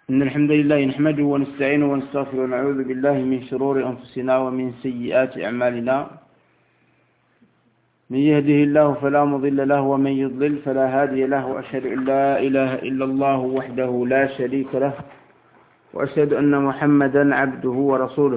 إن الحمد لله نحمده ونستعينه ونستغفره ونعوذ بالله من شرور أنفسنا ومن سيئات أعمالنا. من يهده الله فلا مضل له ومن يضلل فلا هادي له، وأشهد أن لا إله إلا الله وحده لا شريك له، وأشهد أن محمدا عبده ورسوله.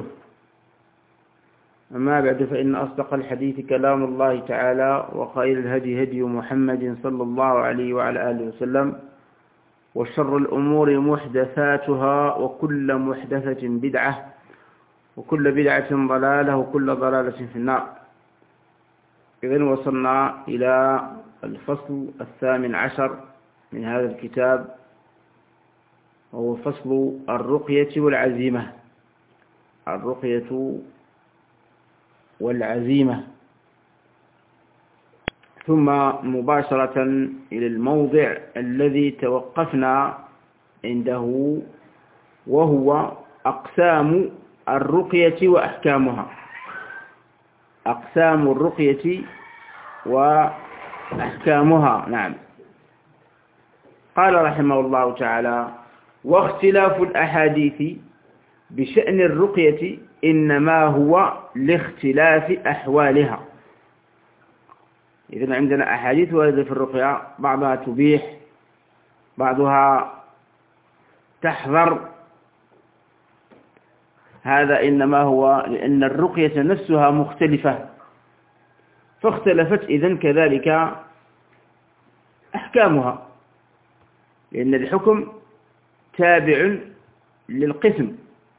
أما بعد، فإن أصدق الحديث كلام الله تعالى، وخير الهدي هدي محمد صلى الله عليه وعلى آله وسلم، وشر الأمور محدثاتها، وكل محدثة بدعة، وكل بدعة ضلالة، وكل ضلالة في النار. إذن وصلنا إلى الفصل 18 من هذا الكتاب، وهو فصل الرقية والعزيمة. الرقية والعزيمة. ثم مباشرة إلى الموضع الذي توقفنا عنده، وهو أقسام الرقية وأحكامها. أقسام الرقية وأحكامها. نعم. قال رحمه الله تعالى: واختلاف الأحاديث بشأن الرقية إنما هو لاختلاف أحوالها. إذن عندنا أحاديث واردة في الرقية، بعضها تبيح، بعضها تحذر. هذا إنما هو لأن الرقية نفسها مختلفة، فاختلفت إذن كذلك أحكامها، لأن الحكم تابع للقسم،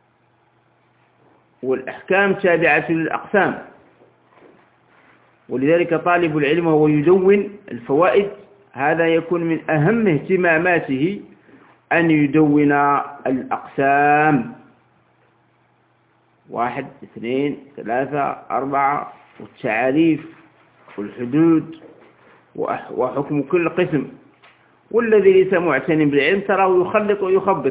والأحكام تابعة للأقسام. ولذلك طالب العلم وهو يدون الفوائد، هذا يكون من أهم اهتماماته أن يدون الأقسام، 1 2 3 4، والتعاريف والحدود وحكم كل قسم. والذي ليس معتني بالعلم تراه يخلط ويخبط،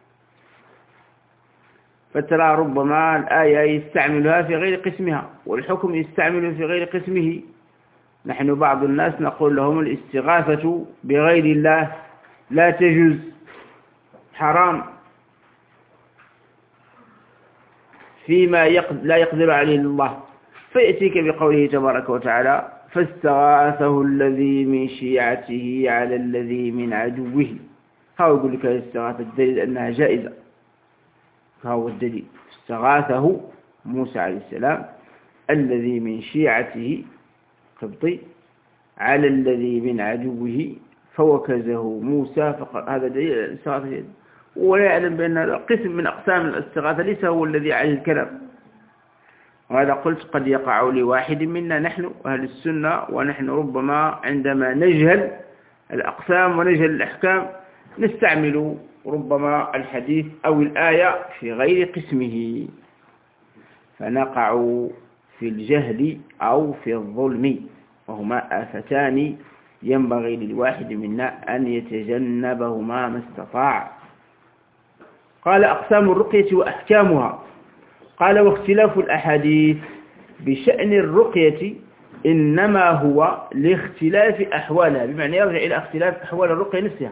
فترى ربما الآية يستعملها في غير قسمها، والحكم يستعمله في غير قسمه. نحن بعض الناس نقول لهم الاستغاثة بغير الله لا تجوز، حرام، فيما لا يقدر عليه الله. فيأتيك بقوله تبارك وتعالى: فاستغاثه الذي من شيعته على الذي من عدوه. هو يقول لك الاستغاثة الدليل أنها جائزة، فهو الدليل. استغاثه موسى عليه السلام الذي من شيعته قبطي على الذي من عدوه فوكزه موسى، فقال هذا دليل الاستغاثة. ولا يعلم بأن قسم من أقسام الاستغاثة ليس هو الذي عليه الكلام. وهذا قلت قد يقع لواحد منا، نحن أهل السنة، ونحن ربما عندما نجهل الأقسام ونجهل الأحكام نستعمل ربما الحديث أو الآية في غير قسمه، فنقع في الجهل أو في الظلم، وهما آفتان ينبغي للواحد منا أن يتجنبهما ما استطاع. قال: أقسام الرقية وأحكامها. قال: واختلاف الأحاديث بشأن الرقية إنما هو لاختلاف أحوالها، بمعنى يرجع إلى اختلاف أحوال الرقية نفسها.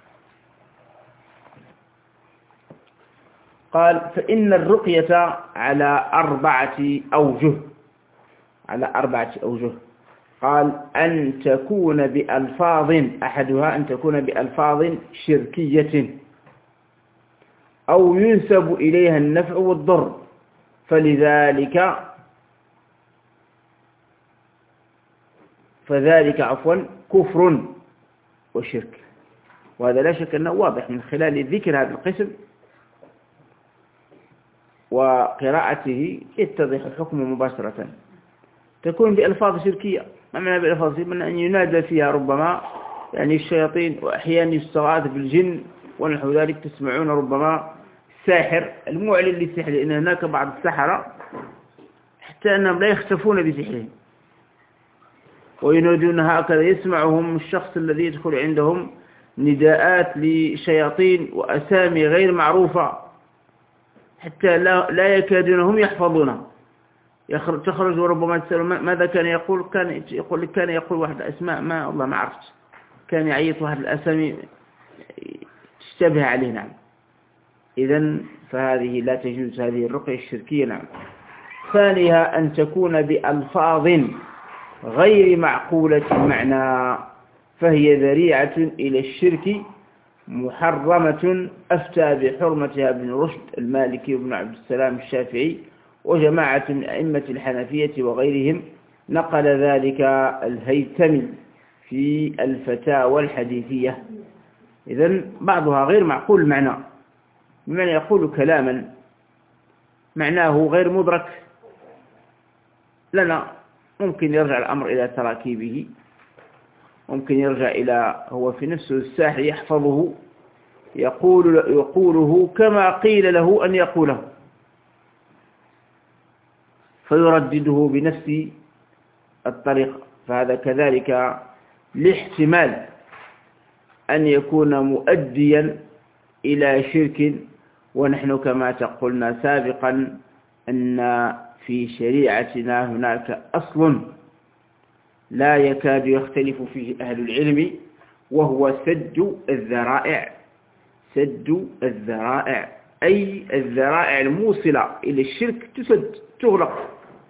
قال: فإن الرقية على 4 أوجه. على 4 أوجه. قال: أن تكون بألفاظ، أحدها أن تكون بألفاظ شركية أو ينسب إليها النفع والضر، فذلك كفر وشرك. وهذا لا شك أنه واضح من خلال ذكر هذا القسم وقراءته يتضح الحكم مباشرة. تكون بألفاظ شركية. ما معنى بألفاظ شركية؟ من أن ينادى فيها ربما يعني الشياطين، وأحيانا يستغاث بالجن ونحو ذلك. تسمعون ربما الساحر المعلن للسحر، لأن هناك بعض السحرة حتى أنهم لا يختفون بسحرهم، وينادون هكذا، يسمعهم الشخص الذي يدخل عندهم نداءات لشياطين وأسامي غير معروفة، حتى لا يكادون هم يحفظونها. تخرج وربما تسأل ماذا كان يقول، كان يقول واحد الأسماء ما والله ما عرفت، كان يعيط واحد الأسامي تشتبه عليه. نعم. إذن فهذه لا تجوز هذه الرقية الشركية. نعم. ثانيها أن تكون بألفاظ غير معقولة المعنى، فهي ذريعة إلى الشرك محرمة، أفتى بحرمتها ابن رشد المالكي وابن عبد السلام الشافعي وجماعة من أئمة الحنفية وغيرهم. نقل ذلك الهيثمي في الفتاوى الحديثية. إذن بعضها غير معقول المعنى، بمعنى يقول كلاما معناه غير مدرك لنا. ممكن يرجع الأمر إلى تراكيبه، ممكن يرجع إلى هو في نفسه الساحر يحفظه يقوله كما قيل له أن يقوله، فيردده بنفس الطريقة. فهذا كذلك لاحتمال أن يكون مؤديا إلى شرك، ونحن كما قلنا سابقا أن في شريعتنا هناك أصل لا يكاد يختلف فيه أهل العلم، وهو سد الذرائع. سد الذرائع أي الذرائع الموصلة إلى الشرك تسد، تغلق.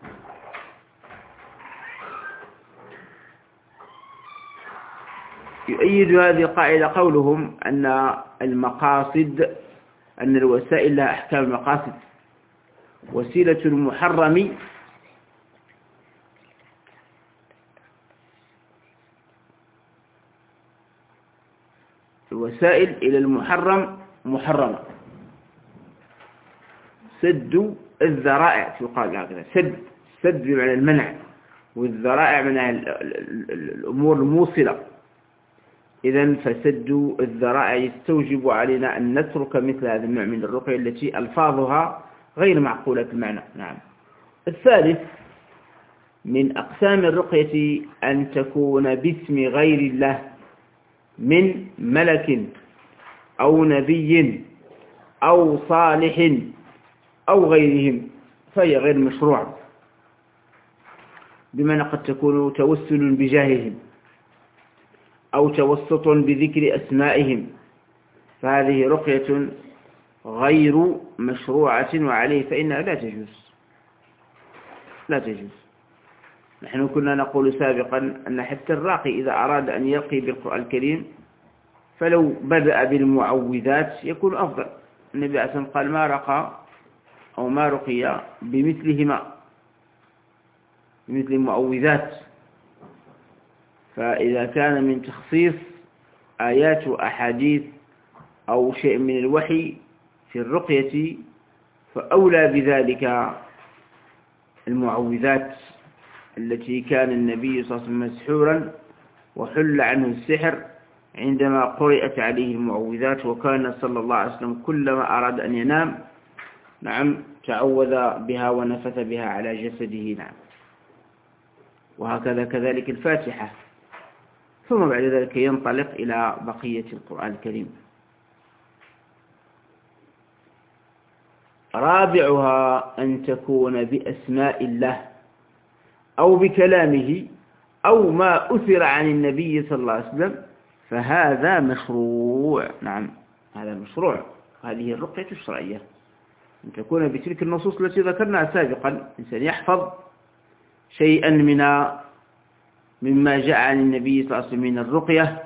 يؤيد هذه القاعدة قولهم أن المقاصد، أن الوسائل لها أحكام المقاصد. وسيلة المحرم الوسائل إلى المحرم محرمة. سد الذرائع يقال هكذا، سد بمعنى المنع، والذرائع من الأمور الموصلة. إذن فسد الذرائع يستوجب علينا أن نترك مثل هذا النوع من الرقية التي ألفاظها غير معقولة المعنى. نعم. الثالث من أقسام الرقية أن تكون باسم غير الله من ملك أو نبي أو صالح أو غيرهم، فهي غير مشروعة، بمعنى قد تكون توسل بجاههم أو توسط بذكر أسمائهم، فهذه رقية غير مشروعة، وعليه فإنها لا تجوز. لا تجوز. نحن كنا نقول سابقا أن حتى الراقي إذا أراد أن يرقي بالقرآن الكريم فلو بدأ بالمعوذات يكون أفضل. النبي عليه الصلاة والسلام قال ما رقى أو ما رقي بمثلهما، بمثل المعوذات. فإذا كان من تخصيص آيات وأحاديث أو شيء من الوحي في الرقية فأولى بذلك المعوذات التي كان النبي صلى الله عليه وسلم مسحورا وحل عنه السحر عندما قرأت عليه المعوذات، وكان صلى الله عليه وسلم كلما أراد أن ينام نعم تعوذ بها ونفث بها على جسده. نعم. وهكذا كذلك الفاتحة، ثم بعد ذلك ينطلق إلى بقية القرآن الكريم. رابعها أن تكون بأسماء الله أو بكلامه أو ما أثر عن النبي صلى الله عليه وسلم، فهذا مشروع. نعم هذا مشروع. هذه الرقية الشرعية أن تكون بتلك النصوص التي ذكرناها سابقا. إنسان يحفظ شيئا مما جاء عن النبي صلى الله عليه وسلم من الرقية: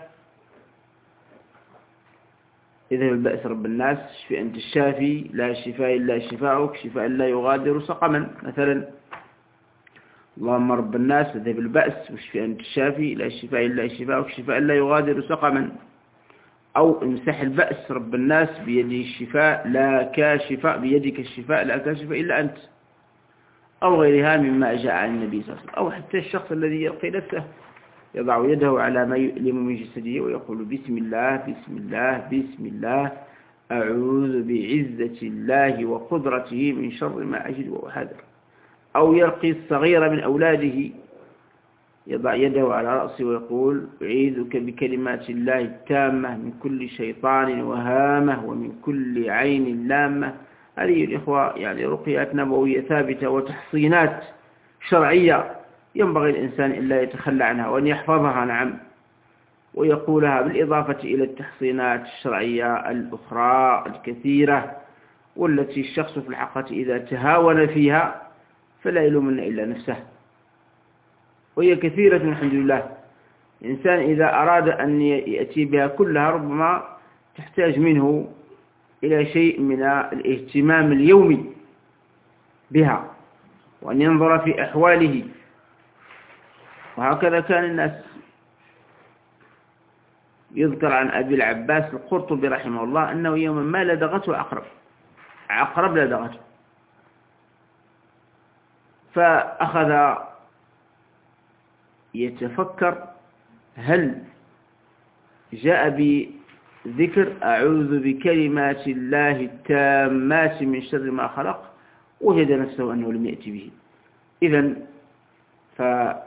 اذهب البأس رب الناس، اشفي أنت الشافي، لا شفاء إلا شفاؤك، شفاء لا يغادر سقما مثلا. اللهم رب الناس اذهب البأس واشفي أنت الشافي، لا شفاء إلا شفاؤك، شفاء لا يغادر سقما. أو امسح البأس رب الناس بيده الشفاء لا كاشف، بيدك الشفاء لا كاشف إلا أنت، أو غيرها مما جاء عن النبي صلى الله عليه وسلم. أو حتى الشخص الذي يلقي نفسه يضع يده على ما يؤلم من جسده ويقول بسم الله بسم الله بسم الله، أعوذ بعزة الله وقدرته من شر ما أجد وأحذر. أو يلقي الصغير من أولاده يضع يده على رأسه ويقول أعيذك بكلمات الله التامة من كل شيطان وهامة ومن كل عين لامة. هذه الإخوة يعني رقيات نبوية ثابتة وتحصينات شرعية ينبغي الإنسان إلا يتخلى عنها وأن يحفظها. نعم. ويقولها بالإضافة إلى التحصينات الشرعية الأخرى الكثيرة والتي الشخص في الحقيقة إذا تهاون فيها فلا يلومن إلا نفسه، وهي كثيرة الحمد لله. الإنسان إذا أراد أن يأتي بها كلها ربما تحتاج منه إلى شيء من الاهتمام اليومي بها، وأن ينظر في أحواله. وهكذا كان الناس. يذكر عن أبي العباس القرطبي رحمه الله أنه يوما ما لدغته عقرب لدغته، فأخذ يتفكر هل جاء بذكر أعوذ بكلمات الله التامات من شر ما خلق، وجد نفسه أنه لم يأتي به. إذن فهذا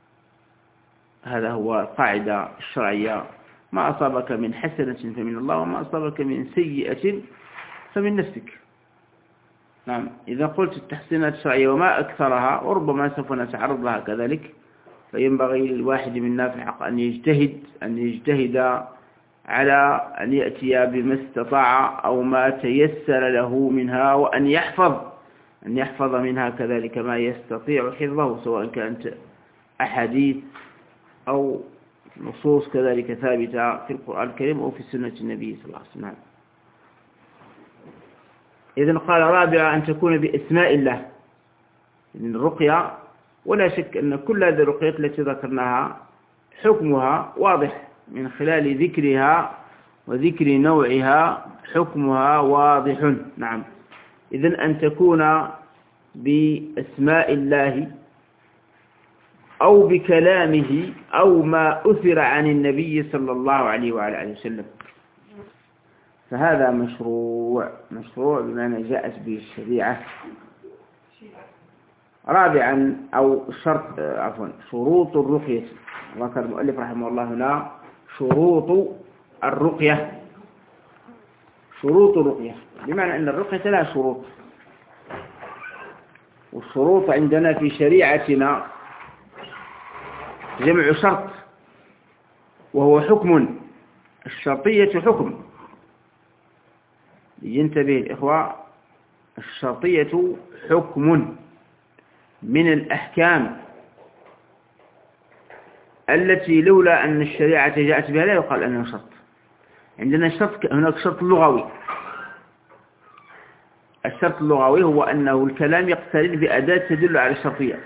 هو القاعدة الشرعية: ما أصابك من حسنة فمن الله، وما أصابك من سيئة فمن نفسك. نعم، إذا قلت التحسينات الشرعية وما أكثرها، وربما سوف نتعرض لها كذلك، فينبغي للواحد منا في الحق أن يجتهد على أن يأتي بما استطاع أو ما تيسر له منها، وأن يحفظ منها كذلك ما يستطيع حفظه، سواء كانت أحاديث أو نصوص كذلك ثابتة في القرآن الكريم أو في سنة النبي صلى الله عليه وسلم. إذن قال رابعا أن تكون بأسماء الله، من الرقية. ولا شك أن كل هذه الرقيات التي ذكرناها حكمها واضح من خلال ذكرها وذكر نوعها، حكمها واضح. نعم، إذن أن تكون بأسماء الله أو بكلامه أو ما أثر عن النبي صلى الله عليه وعلى آله وسلم، فهذا مشروع بمعنى جاءت به الشريعة. رابعا أو شروط الرقية. ذكر المؤلف رحمه الله هنا شروط الرقية. بمعنى أن الرقية لها شروط، والشروط عندنا في شريعتنا جمع شرط، وهو حكم. الشرطية حكم، ينتبه الإخوة، الشرطية حكم من الأحكام التي لولا أن الشريعة جاءت بها لا يقال أنها شرط. عندنا هناك شرط لغوي. الشرط اللغوي هو أنه الكلام يقترن بأداة تدل على الشرطية،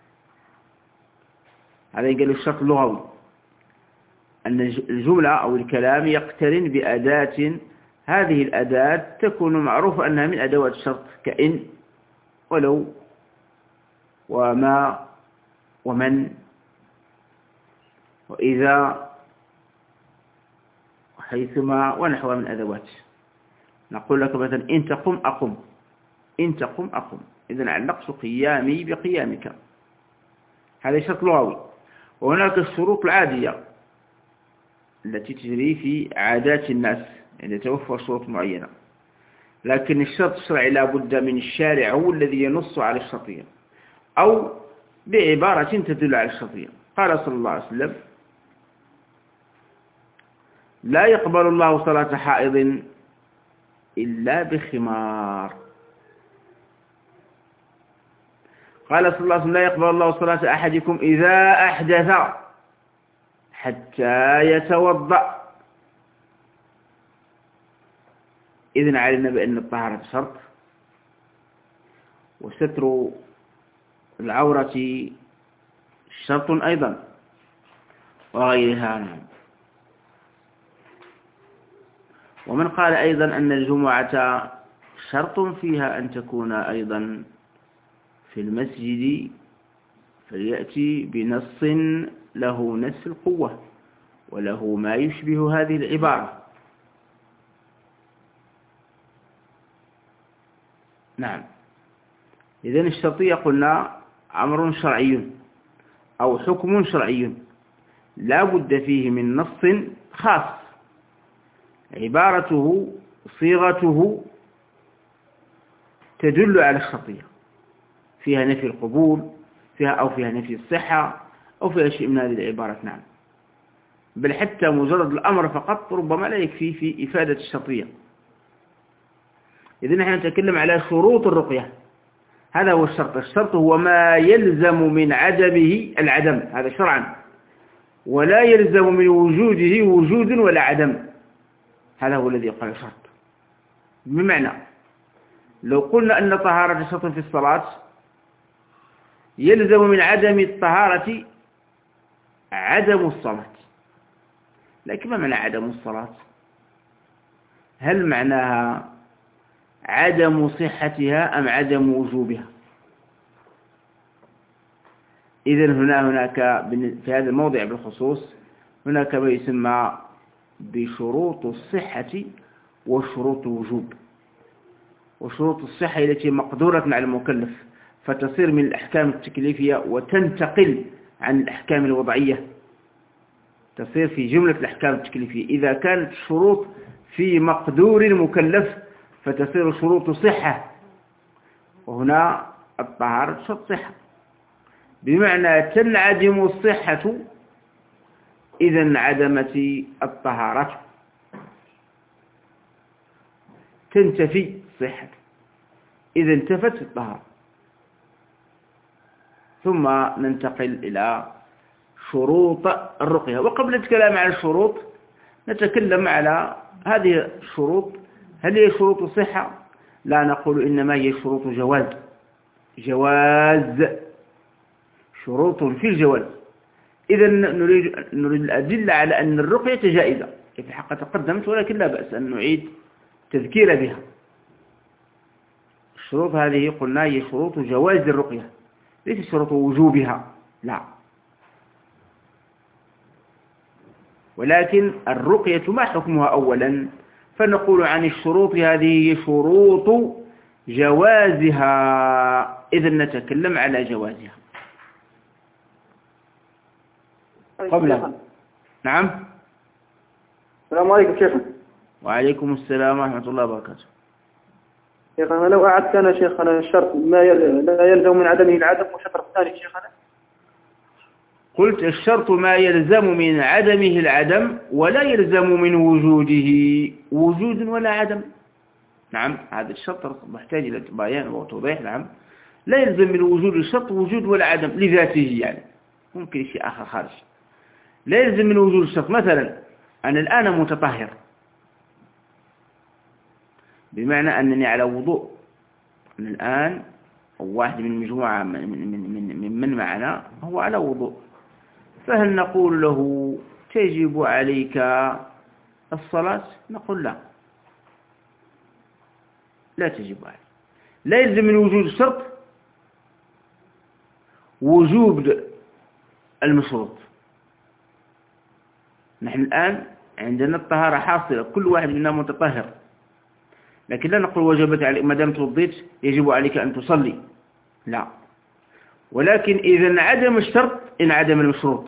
هذا يقال الشرط اللغوي، أن الجملة أو الكلام يقترن بأداة، هذه الأداة تكون معروفة أنها من أدوات الشرط، كإن ولو وما ومن وإذا وحيثما ونحوها من أدوات. نقول لك مثلا إن تقم أقم، إن تقم أقم، إذن علقت قيامي بقيامك، هذا شرط لغوي. وهناك الشروط العادية التي تجري في عادات الناس، يعني توفر شروط معينة، لكن الشرط الشرعي لا بد من الشارع هو الذي ينص على الشرطية أو بعبارة تدل على الشرطية. قال صلى الله عليه وسلم: لا يقبل الله صلاة حائض إلا بخمار. قال صلى الله عليه وسلم: لا يقبل الله صلاة أحدكم إذا أحدث حتى يتوضأ. إذن علمنا بأن الطهارة شرط، وستر العورة شرط أيضا، وغيرها. ومن قال أيضا أن الجمعة شرط فيها أن تكون أيضا في المسجد، فليأتي بنص له نفس القوة وله ما يشبه هذه العبارة. نعم، إذن الشرطية قلنا أمر شرعي أو حكم شرعي لا بد فيه من نص خاص، عبارته صيغته تدل على الشرطية، فيها نفي القبول، فيها نفي الصحة، أو فيها شيء من هذه العبارات. نعم، بل حتى مجرد الأمر فقط ربما لا يكفي في إفادة الشرطية. إذن نحن نتكلم على شروط الرقية. هذا هو الشرط. الشرط هو ما يلزم من عدمه العدم، هذا شرعا، ولا يلزم من وجوده وجود ولا عدم. هذا هو الذي يقال شرط. بمعنى لو قلنا أن طهارة شرط في الصلاة، يلزم من عدم الطهارة عدم الصلاة. لكن ما معنى عدم الصلاة؟ هل معناها عدم صحتها أم عدم وجوبها؟ إذن هناك في هذا الموضع بالخصوص هناك ما يسمى بشروط الصحة وشروط الوجوب. وشروط الصحة التي مقدورة على المكلف فتصير من الأحكام التكليفية وتنتقل عن الأحكام الوضعية، تصير في جملة الأحكام التكليفية. إذا كانت الشروط في مقدور المكلف فتصير شروط صحة، وهنا الطهارة شرط صحة، بمعنى تنعدم الصحة إذا انعدمت الطهارة، تنتفي الصحة إذا انتفت الطهارة. ثم ننتقل إلى شروط الرقية. وقبل الكلام عن الشروط نتكلم على هذه الشروط، هل هي شروط صحة؟ لا، نقول إنما هي شروط جواز، شروط في الجواز. إذا نريد الأدلة على أن الرقية جائزة، في الحقيقة تقدمت، ولكن لا بأس أن نعيد تذكير بها. الشروط هذه قلنا هي شروط جواز الرقية، ليس شروط وجوبها، لا. ولكن الرقية ما حكمها أولا؟ فنقول عن الشروط هذه شروط جوازها، إذا نتكلم على جوازها قبل. نعم. السلام عليكم شيخنا. وعليكم السلام ورحمة الله وبركاته. شيخنا لو أعدت أنا شيخنا الشرط لا يلزم من عدمه العدم، والشرط الثاني شيخنا قلت الشرط ما يلزم من عدمه العدم ولا يلزم من وجوده وجود ولا عدم. نعم، هذا الشرط محتاج إلى بيان وتوضيح. نعم، لا يلزم من وجود الشرط وجود ولا عدم لذاته، يعني ممكن شيء آخر خارج. لا يلزم من وجود الشرط. مثلا أنا الآن متطهر، بمعنى أنني على وضوء. أنا الآن واحد من مجموعة من معنا هو على وضوء، فهل نقول له تجب عليك الصلاة؟ نقول لا، لا تجب عليك. لا يلزم من وجود الشرط وجوب المشروط. نحن الآن عندنا الطهارة حاصلة، كل واحد منا متطهر، لكن لا نقول وجبت عليك ما دام توضيت يجب عليك أن تصلي، لا. ولكن إذا انعدم الشرط انعدم المشروط.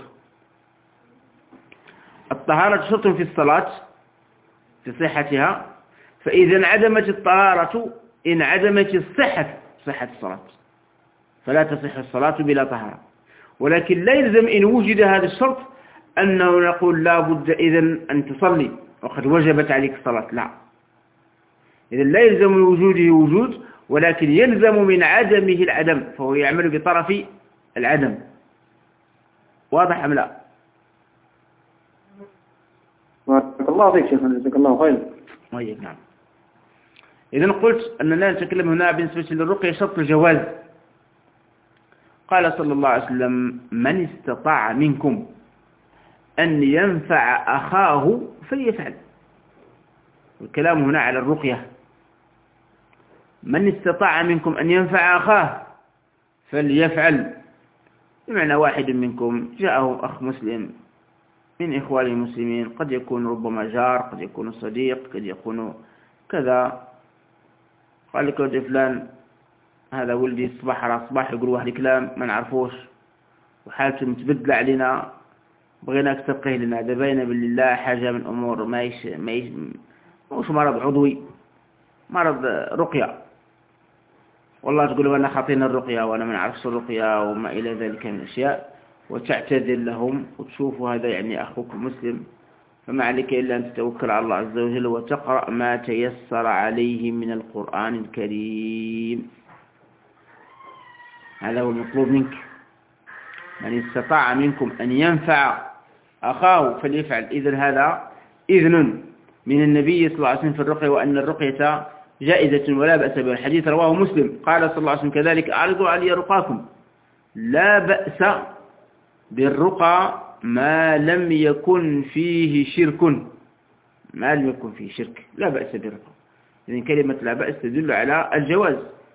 الطهارة شرط في الصلاة في صحتها، فإذا انعدمت الطهارة انعدمت صحة الصلاة، فلا تصح الصلاة بلا طهارة. ولكن لا يلزم إن وجد هذا الشرط أنه نقول لا بد إذن أن تصلي وقد وجبت عليك الصلاة، لا. إذن لا يلزم من وجوده وجود، ولكن يلزم من عدمه العدم، فهو يعمل بطرف العدم. واضح أم لا؟ بارك الله فيك شيخنا، جزاك الله خير. طيب، نعم. إذن قلت أننا نتكلم هنا بالنسبة للرقية شرط الجواز. قال صلى الله عليه وسلم: من استطاع منكم أن ينفع أخاه فليفعل. الكلام هنا على الرقية. من استطاع منكم أن ينفع أخاه فليفعل، بمعنى واحد منكم جاءه أخ مسلم من إخوان المسلمين، قد يكون ربما جار، قد يكون صديق، قد يكون كذا، قال لك ولد فلان هذا ولدي صباح على صباح يقول واحد كلام ما نعرفوش وحالته متبدلة علينا، بغيناك تبقيه لنا، دبينا بالله حاجة من أمور مش مرض عضوي، مرض رقية، والله تقول له أنا خاطينا الرقية وأنا ما نعرفش الرقية وما إلى ذلك من الأشياء، وتعتذر لهم وتشوفوا هذا يعني أخوك مسلم فما عليك إلا أن تتوكل على الله عز وجل وتقرأ ما تيسر عليه من القرآن الكريم. هذا هو المطلوب منك. من استطاع منكم أن ينفع أخاه فليفعل. إذن هذا إذن من النبي صلى الله عليه وسلم في الرقية، وأن الرقية جائزة ولا بأس به. الحديث رواه مسلم، قال صلى الله عليه وسلم كذلك: أعرضوا علي رقاكم. لا بأس بالرقى ما لم يكن فيه شرك. ما لم يكن فيه شرك لا بأس بالرقى. إذن كلمة لا بأس تدل على الجواز.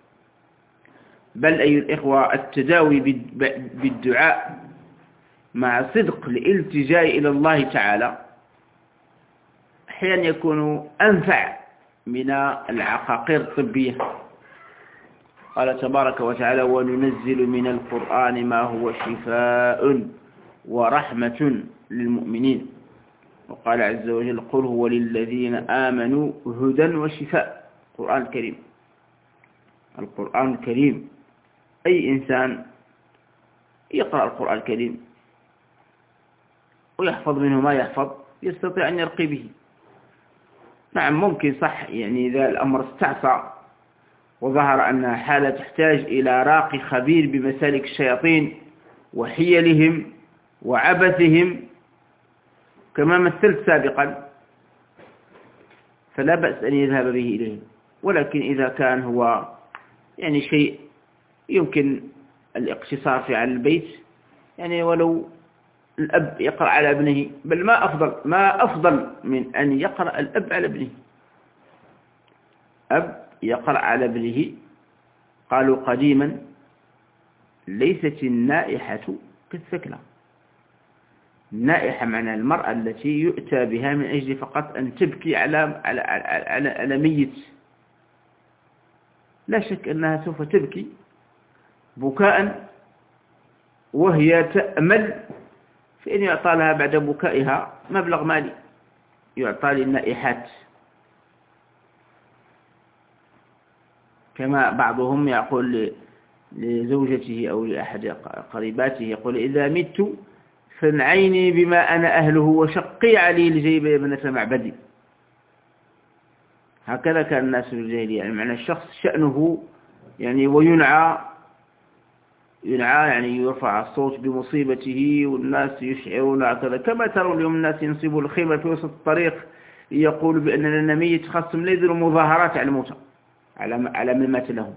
بل أيها الإخوة، التداوي بالدعاء مع صدق الالتجاء إلى الله تعالى أحيانا يكون أنفع من العقاقير الطبية. قال تبارك وتعالى: وننزل من القرآن ما هو شفاء ورحمة للمؤمنين. وقال عز وجل: قل هو للذين آمنوا هدى وشفاء. القرآن الكريم، القرآن الكريم، أي إنسان يقرأ القرآن الكريم ويحفظ منه ما يحفظ يستطيع أن يرقي به. نعم ممكن صح، يعني إذا الأمر استعصى وظهر أنها حالة تحتاج إلى راقي خبير بمسالك الشياطين وحيلهم وعبثهم كما مثلت سابقا، فلا بأس أن يذهب به إليه. ولكن إذا كان هو يعني شيء يمكن الاقتصار في على البيت، يعني ولو الأب يقرأ على ابنه، بل ما أفضل من أن يقرأ الأب على ابنه. أب يقرأ على ابنه. قالوا قديما: ليست النائحة كالثكلى. النائحة معنى المرأة التي يؤتى بها من أجل فقط أن تبكي على ميت. لا شك أنها سوف تبكي بكاء وهي تأمل في أن يعطى لها بعد بكائها مبلغ مالي يعطى للنائحات، كما بعضهم يقول لزوجته أو لأحد قريباته، يقول: إذا مت فانعيني بما أنا أهله وشقي علي الجيب يا ابنة معبدي. هكذا كان الناس في الجاهلية، يعني معنى الشخص شأنه يعني وينعى يعني يرفع الصوت بمصيبته والناس يشعرون هكذا، كما ترون اليوم الناس ينصبوا الخيمة في وسط الطريق يقولوا بأننا نميت، خاصهم لا يديروا مظاهرات على الموتى على من مات لهم.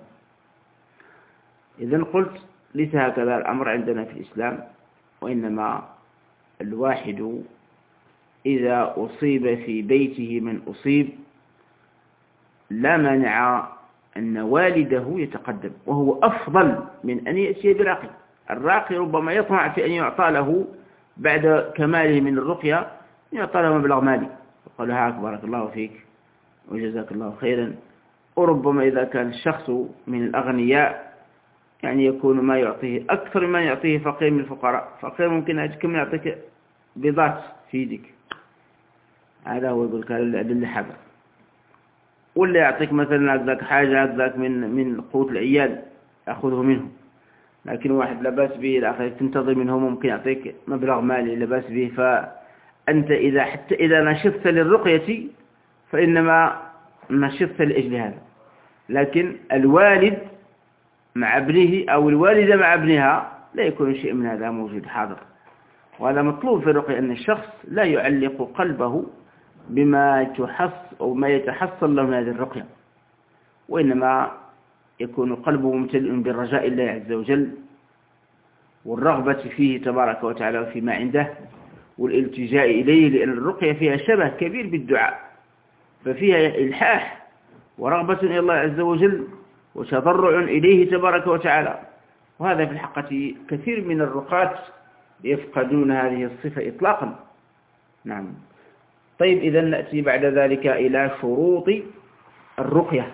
إذن قلت: ليس هكذا الأمر عندنا في الإسلام، وإنما الواحد إذا أصيب في بيته من أصيب لا مانع أن والده يتقدم، وهو أفضل من أن يأتي براقي. الراقي ربما يطمع في أن يعطى له بعد كماله من الرقية يعطى له مبلغ مالي، يقول: هاك بارك الله فيك وجزاك الله خيرا. وربما إذا كان الشخص من الأغنياء يعني يكون ما يعطيه أكثر مما يعطيه فقير من الفقراء. فقير ممكن كم يعطيك بيضات في يدك، هذا هو يقول كان حبر، ولا يعطيك مثلا ذاك حاجة ذاك من قوت العيال أخذه منه. لكن واحد لباس به الآخر تنتظر منه ممكن يعطيك مبلغ مالي لباس به. فأنت حتى إذا نشطت للرقية فإنما نشطت لأجل هذا. لكن الوالد مع ابنه أو الوالدة مع ابنها لا يكون شيء من هذا موجود حاضر. وهذا مطلوب في الرقية، أن الشخص لا يعلق قلبه بما يتحصل له من هذه الرقية، وإنما يكون قلبه ممتلئ بالرجاء الله عز وجل والرغبة فيه تبارك وتعالى وفيما عنده والالتجاء إليه، لأن الرقية فيها شبه كبير بالدعاء، ففيها إلحاح ورغبة إلى الله عز وجل وتضرع إليه تبارك وتعالى. وهذا في الحقيقة كثير من الرقاة يفقدون هذه الصفة إطلاقا. نعم. طيب، إذا نأتي بعد ذلك إلى شروط الرقية.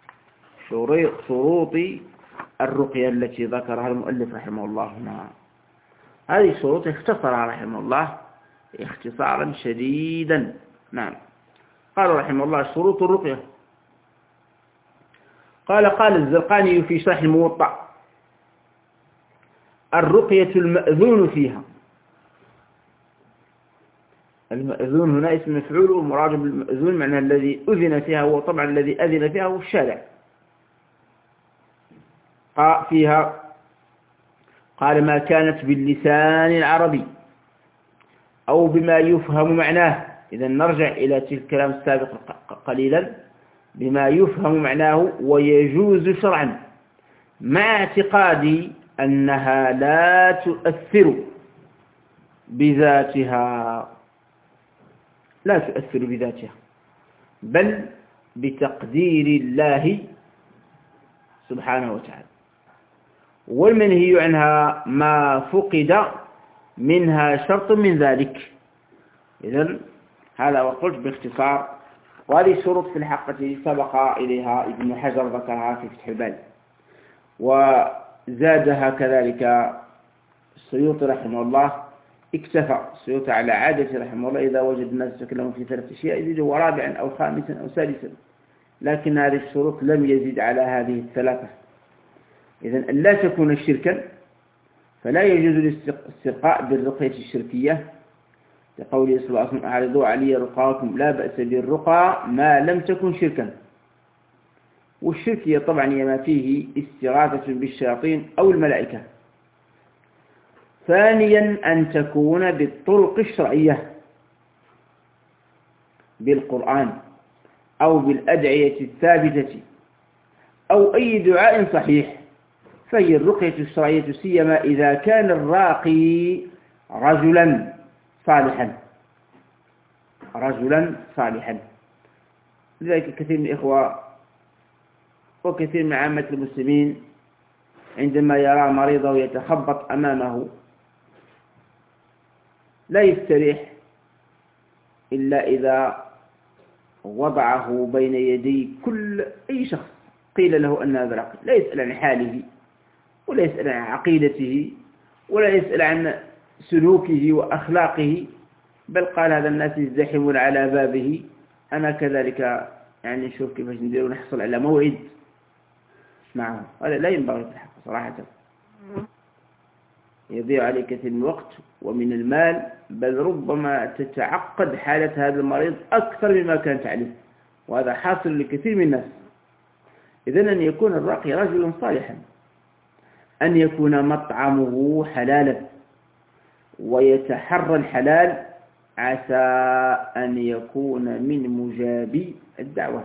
شروط الرقية التي ذكرها المؤلف رحمه الله هنا. هذه الشروط اختصرها رحمه الله اختصارا شديدا. نعم. قال رحمه الله: شروط الرقية. قال الزرقاني في شرح الموطأ: الرقية المأذون فيها المأذون هنا اسم مفعول، والمراد بالمأذون معنى الذي أذن فيها، هو طبعا الذي أذن فيها هو الشارع. فيها قال ما كانت باللسان العربي أو بما يفهم معناه. إذا نرجع إلى تلك الكلام السابق قليلا، بما يفهم معناه ويجوز شرعا، مع اعتقادي أنها لا تؤثر بذاتها، لا تؤثر بذاتها، بل بتقدير الله سبحانه وتعالى. والمنهي عنها ما فقد منها شرط من ذلك. إذن هذا وقلت باختصار، وهذه الشروط في الحقيقة سبق إليها ابن حجر ذكرها في فتح الباري، وزادها كذلك السيوطي رحمه الله. اكتفى السيوطي على عادة رحمه الله إذا وجد الناس يتكلمون في 3 أشياء يزيده رابعا أو خامسا أو سادسا، لكن هذه الشروط لم يزيد على هذه 3. إذن ألا تكون شركا، فلا يجوز الاسترقاء بالرقية الشركية، لقوله صلى الله عليه وسلم أعرضوا علي رقاكم، لا بأس بالرقى ما لم تكن شركا. والشركية طبعا هي ما فيه استغاثة بالشياطين أو الملائكة. ثانيا أن تكون بالطرق الشرعية، بالقرآن أو بالأدعية الثابتة أو أي دعاء صحيح، فهي الرقية الشرعية سيما إذا كان الراقي رجلا صالحا، رجلا صالحا. لذلك كثير من الإخوة وكثير من عامة المسلمين عندما يرى مريضه يتخبط أمامه لا يستريح إلا إذا وضعه بين يدي كل أي شخص قيل له أن هذا راقي، لا يسأل عن حاله ولا يسأل عن عقيدته ولا يسأل عن سلوكه وأخلاقه، بل قال هذا الناس يزدحمون على بابه، أنا كذلك يعني نشوف كيفاش ندير ونحصل على موعد معه. هذا لا ينبغي في الحق صراحة، يضيع عليه كثير من الوقت ومن المال، بل ربما تتعقد حالة هذا المريض أكثر مما كانت عليه، وهذا حاصل لكثير من الناس. إذن أن يكون الراقي رجلا صالحا، أن يكون مطعمه حلالا ويتحرى الحلال، عسى أن يكون من مجابي الدعوة.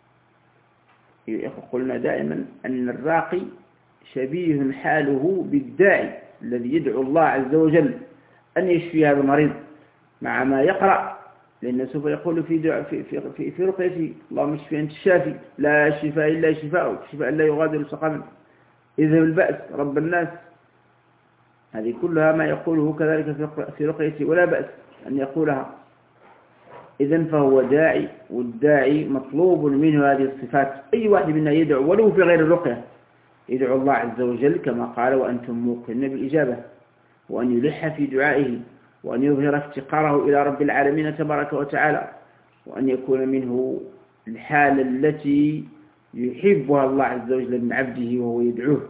قلنا دائما أن الراقي شبيه حاله بالداعي الذي يدعو الله عز وجل أن يشفي هذا المريض مع ما يقرأ، لأنه سوف يقول في رقيته اللهم اشفي أنت الشافي لا شفاء إلا شفاءك شفاء لا يغادر سقما اذهب البأس رب الناس. هذه كلها ما يقوله كذلك في رقيته، ولا بأس أن يقولها. إذن فهو داعي، والداعي مطلوب منه هذه الصفات. أي واحد منا يدعو ولو في غير الرقية يدعو الله عز وجل كما قال وأنتم موقنون بالإجابة، وأن يلح في دعائه، وأن يظهر افتقاره إلى رب العالمين تبارك وتعالى، وأن يكون منه الحالة التي يحبها الله عز وجل من عبده وهو يدعوه.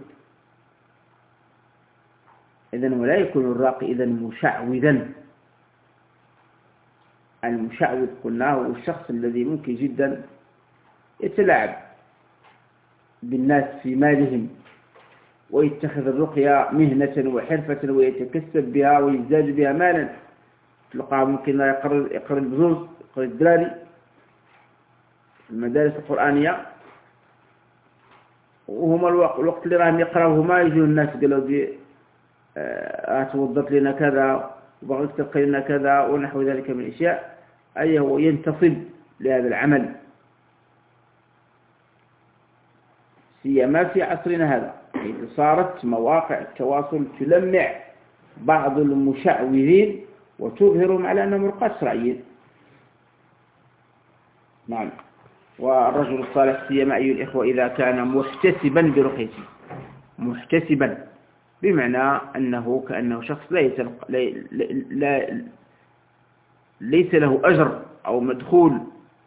إذن ولا يكون الراقي إذن مشعوذا. المشعوذ قلناه هو الشخص الذي ممكن جدا يتلاعب بالناس في مالهم ويتخذ الرقية مهنة وحرفة ويتكسب بها ويزداد بها مالا. تلقاه ممكن لا يقرر البزوز، يقرر الدراري في المدارس القرآنية، وهما الوقت اللي راهم يقرأوهما يجوا الناس قالوا دي توضت لنا كذا وبغيت تلقي لنا كذا ونحو ذلك من الأشياء، أي هو ينتصب لهذا العمل، سيما في عصرنا هذا حيث صارت مواقع التواصل تلمع بعض المشعوذين وتظهرهم على أنهم رقاة شرعيين. نعم. والرجل الصالح سيما أيها الإخوة إذا كان محتسبا برقيته، محتسبا بمعنى أنه كأنه شخص ليس له أجر أو مدخول،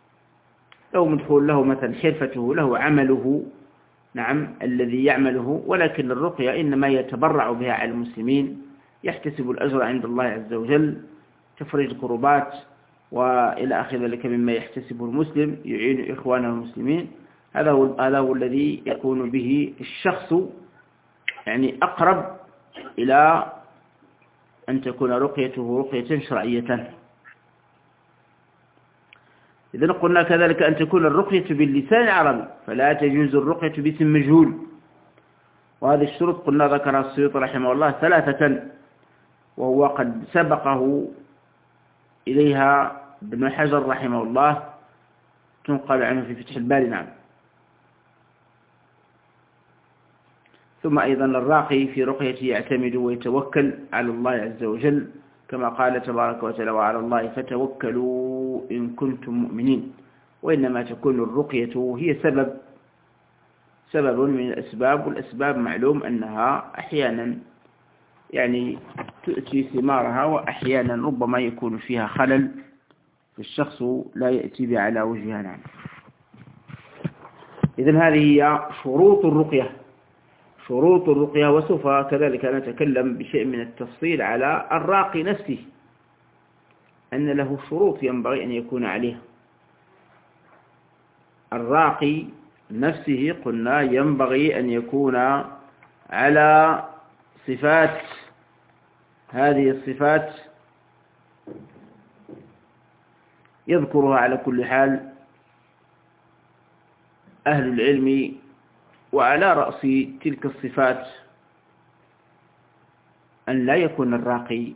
له مثلا حرفته، له عمله، نعم الذي يعمله، ولكن الرقية إنما يتبرع بها على المسلمين، يحتسب الأجر عند الله عز وجل، تفرج الكربات، وإلى آخر ذلك مما يحتسبه المسلم يعين إخوانه المسلمين. هذا هو الذي يكون به الشخص يعني أقرب إلى أن تكون رقيته رقية شرعية. إذن قلنا كذلك أن تكون الرقية باللسان العربي، فلا تجوز الرقية باسم مجهول. وهذه الشروط قلنا ذكرها السيوطي رحمه الله 3، وهو قد سبقه إليها ابن حجر رحمه الله، تنقل عنه في فتح الباري. نعم. ثم أيضا الراقي في رقيته يعتمد ويتوكل على الله عز وجل، كما قال تبارك وتعالى: وعلى الله فتوكلوا إن كنتم مؤمنين. وإنما تكون الرقية هي سبب من الأسباب، والأسباب معلوم أنها أحيانا يعني تؤتي ثمارها، وأحيانا ربما يكون فيها خلل فالشخص لا يأتي بها على وجهها. نعم. إذن هذه هي شروط الرقية. وسوف كذلك نتكلم بشيء من التفصيل على الراقي نفسه، أن له شروط ينبغي أن يكون عليها. الراقي نفسه قلنا ينبغي أن يكون على صفات، هذه الصفات يذكرها على كل حال أهل العلم. وعلى رأس تلك الصفات أن لا يكون الراقي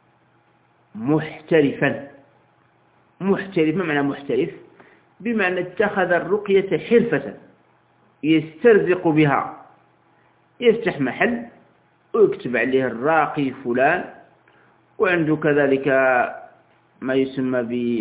محترفا. ما معنى محترف؟ بمعنى اتخذ الرقية حرفة يسترزق بها، يفتح محل ويكتب عليه الراقي فلان، وعنده كذلك ما يسمى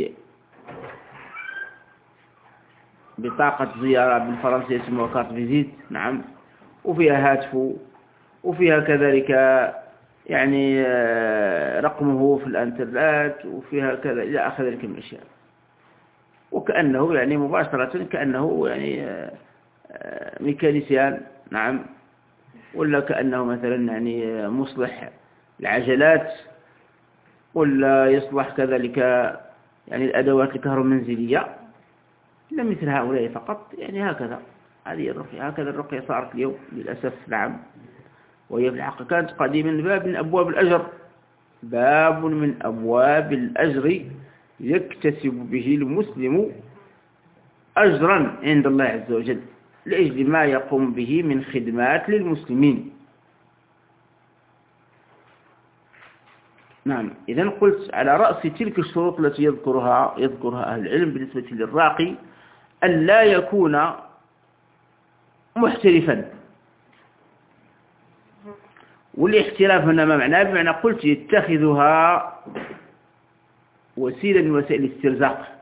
بطاقة زيارة بالفرنسية اسمها كارت فيزيت. نعم. وفيها هاتفه، وفيها كذلك يعني رقمه في الانترنت، وفيها كذا إلى آخر ذلك من الأشياء. وكأنه يعني مباشرة كأنه يعني ميكانيسيان. نعم. ولا كأنه مثلا يعني مصلح العجلات، ولا يصلح كذلك يعني الأدوات الكهرومنزلية. لا مثل هؤلاء فقط، يعني هكذا هذه الرقية، هكذا الرقية صارت اليوم للأسف. نعم. وهي في الحقيقة كانت قديما باب من أبواب الأجر، باب من أبواب الأجر يكتسب به المسلم أجرا عند الله عز وجل لأجل ما يقوم به من خدمات للمسلمين. نعم. إذن قلت على رأس تلك الشروط التي يذكرها أهل العلم بالنسبة للراقي أن لا يكون محترفا. والاحتراف هنا ما معناه؟ بمعنى قلت يتخذها وسيلة من وسائل الاسترزاق،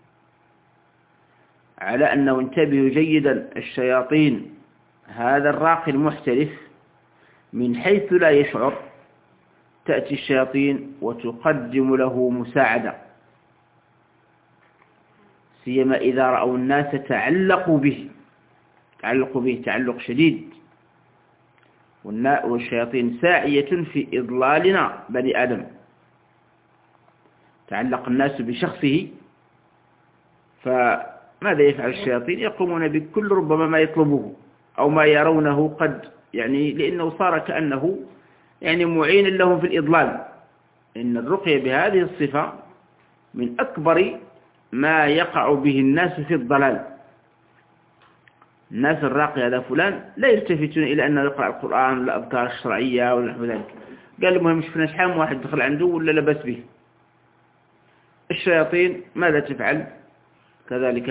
على أنه انتبهوا جيدا الشياطين، هذا الراقي المحترف من حيث لا يشعر تأتي الشياطين وتقدم له مساعدة، سيما إذا رأوا الناس تعلق به تعلق شديد. والشياطين ساعية في إضلالنا بني آدم. تعلق الناس بشخصه، فماذا يفعل الشياطين؟ يقومون بكل ربما ما يطلبه أو ما يرونه قد يعني، لأنه صار كأنه يعني معين لهم في الإضلال. إن الرقية بهذه الصفة من أكبر ما يقع به الناس في الضلال. الناس الراقي هذا فلان لا يلتفتون إلى أنه يقرأ القرآن ولا أذكار الشرعية ولا نحو ذلك. قال المهم شفنا شحال واحد دخل عنده ولا لبس به. الشياطين ماذا تفعل؟ كذلك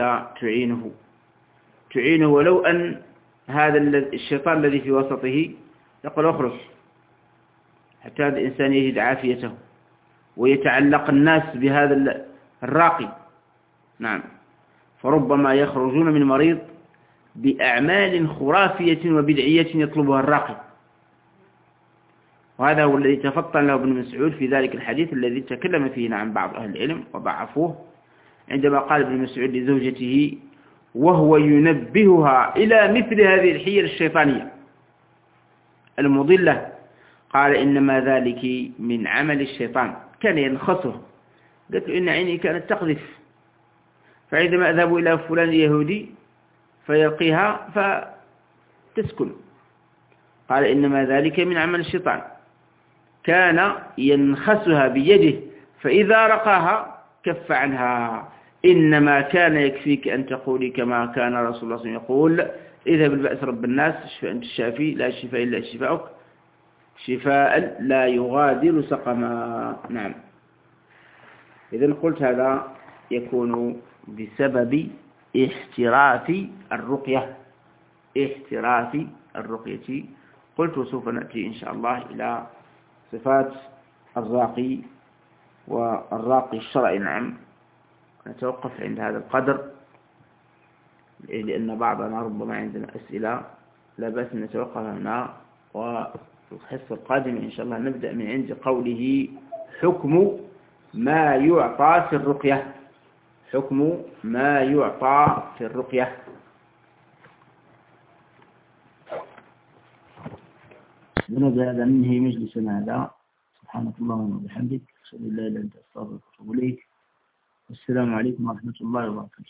تعينه ولو أن هذا الشيطان الذي في وسطه يقول اخرج، حتى هذا الإنسان يجد عافيته ويتعلق الناس بهذا الراقي. نعم. فربما يخرجون من مريض بأعمال خرافية وبدعية يطلبها الراقي. وهذا هو الذي تفطن له ابن مسعود في ذلك الحديث الذي تكلم فيه عن بعض أهل العلم وضعفوه، عندما قال ابن مسعود لزوجته وهو ينبهها إلى مثل هذه الحيل الشيطانية المضلة، قال إنما ذلك من عمل الشيطان. كان ينخصه، قالت له إن عيني كانت تقذف، فعندما أذهب إلى فلان اليهودي فيلقيها فتسكن. قال إنما ذلك من عمل الشيطان، كان ينخسها بيده فإذا رقاها كف عنها. إنما كان يكفيك أن تقولي كما كان رسول الله صلى الله عليه وسلم يقول: اذهب بالبأس رب الناس، اشف أنت الشافي، لا شفاء إلا شفاؤك، شفاء لا يغادر سقما. نعم. إذن قلت هذا يكون بسبب احتراف الرقية، احتراف الرقية. قلت وسوف نأتي إن شاء الله إلى صفات الراقي والراقي الشرعي. نعم. نتوقف عند هذا القدر لأن بعضنا ربما عندنا أسئلة، لا بأس نتوقف هنا، وفي الحصة القادمة إن شاء الله نبدأ من عند قوله: حكم ما يعطى في الرقية. حكم ما يعطى في الرقية. بهذا ننهي مجلسنا هذا. سبحانك اللهم وبحمدك، أشهد أن لا إله إلا أنت، أستغفرك وأتوب إليك. والسلام عليكم ورحمة الله وبركاته.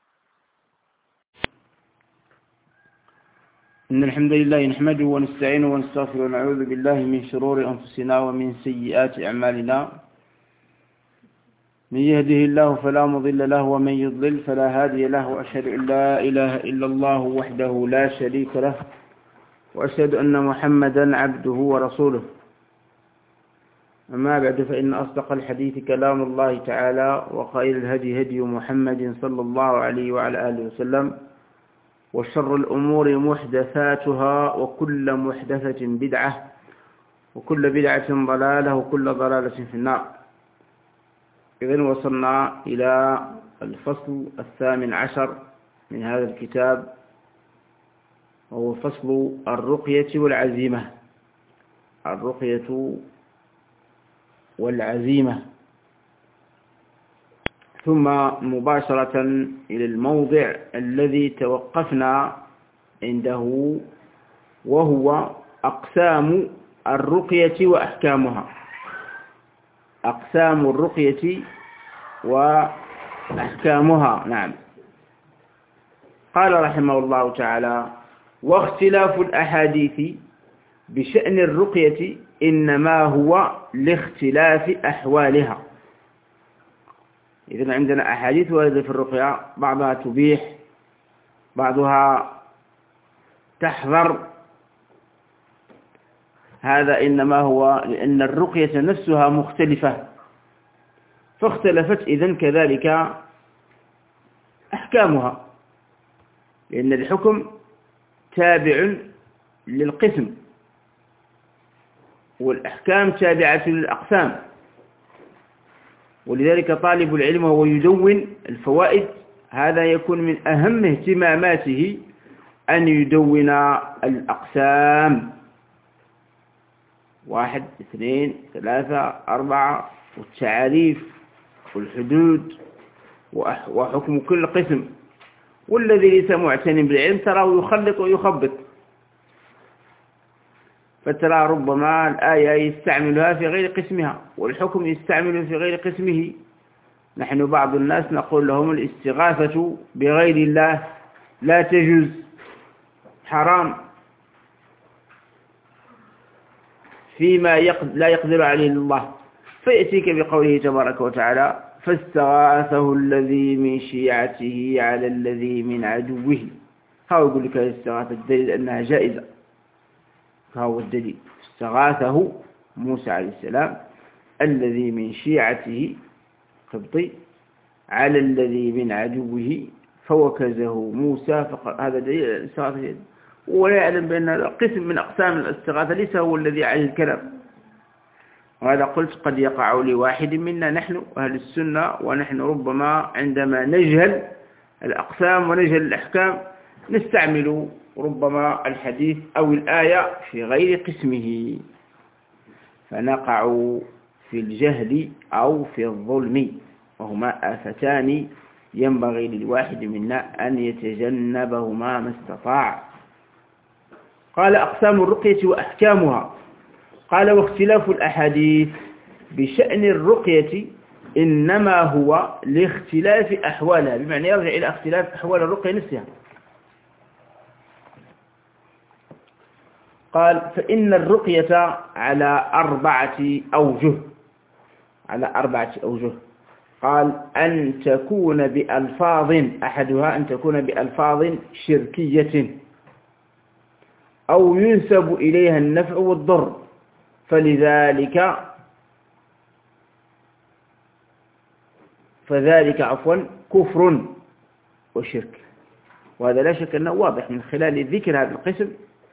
إن الحمد لله نحمده ونستعينه ونستغفره ونعوذ بالله من شرور أنفسنا ومن سيئات أعمالنا. من يهده الله فلا مضل له ومن يضلل فلا هادي له، وأشهد أن لا إله إلا الله وحده لا شريك له، وأشهد أن محمدا عبده ورسوله. أما بعد، فإن أصدق الحديث كلام الله تعالى، وخير الهدي هدي محمد صلى الله عليه وعلى آله وسلم، وشر الأمور محدثاتها، وكل محدثة بدعة، وكل بدعة ضلالة، وكل ضلالة في النار. إذن وصلنا إلى الفصل 18 من هذا الكتاب، وهو فصل الرقية والعزيمة. الرقية والعزيمة. ثم مباشرة إلى الموضع الذي توقفنا عنده، وهو أقسام الرقية وأحكامها. أقسام الرقية وأحكامها. نعم. قال رحمه الله تعالى: واختلاف الأحاديث بشأن الرقية إنما هو لاختلاف أحوالها. إذن عندنا أحاديث واردة في الرقية، بعضها تبيح، بعضها تحذر. هذا إنما هو لأن الرقية نفسها مختلفة، فاختلفت إذن كذلك أحكامها، لأن الحكم تابع للقسم، والأحكام تابعة للأقسام. ولذلك طالب العلم وهو يدون الفوائد، هذا يكون من أهم اهتماماته أن يدون الأقسام، 1 2 3 4، والتعاريف والحدود وحكم كل قسم. والذي ليس معتنٍ بالعلم تراه يخلط ويخبط، فترى ربما الآية يستعملها في غير قسمها، والحكم يستعمل في غير قسمه. نحن بعض الناس نقول لهم الاستغاثة بغير الله لا تجوز، حرام، فيما لا يقدر عليه الله، فيأتيك بقوله تبارك وتعالى: فاستغاثه الذي من شيعته على الذي من عدوه. هو يقول لك الاستغاثة، الدليل أنها جائزة، فهو الدليل. استغاثه موسى عليه السلام الذي من شيعته قبطي على الذي من عدوه فوكزه موسى، هذا دليل الاستغاثة. ولا يعلم بأن قسم من أقسام الاستغاثة ليس هو الذي عليه الكلام. وهذا قلت قد يقع لواحد منا، نحن أهل السنة، ونحن ربما عندما نجهل الأقسام ونجهل الأحكام نستعمل ربما الحديث أو الآية في غير قسمه، فنقع في الجهل أو في الظلم، وهما آفتان ينبغي للواحد منا أن يتجنبهما ما استطاع. قال: أقسام الرقية وأحكامها. قال: واختلاف الأحاديث بشأن الرقية إنما هو لاختلاف أحوالها، بمعنى يرجع إلى اختلاف أحوال الرقية نفسها. قال فإن الرقية على 4 أوجه، على 4 أوجه. قال أن تكون بألفاظ، أحدها أن تكون بألفاظ شركية أو ينسب إليها النفع والضر، فذلك كفر وشرك. وهذا لا شك أنه واضح من خلال ذكر هذا القسم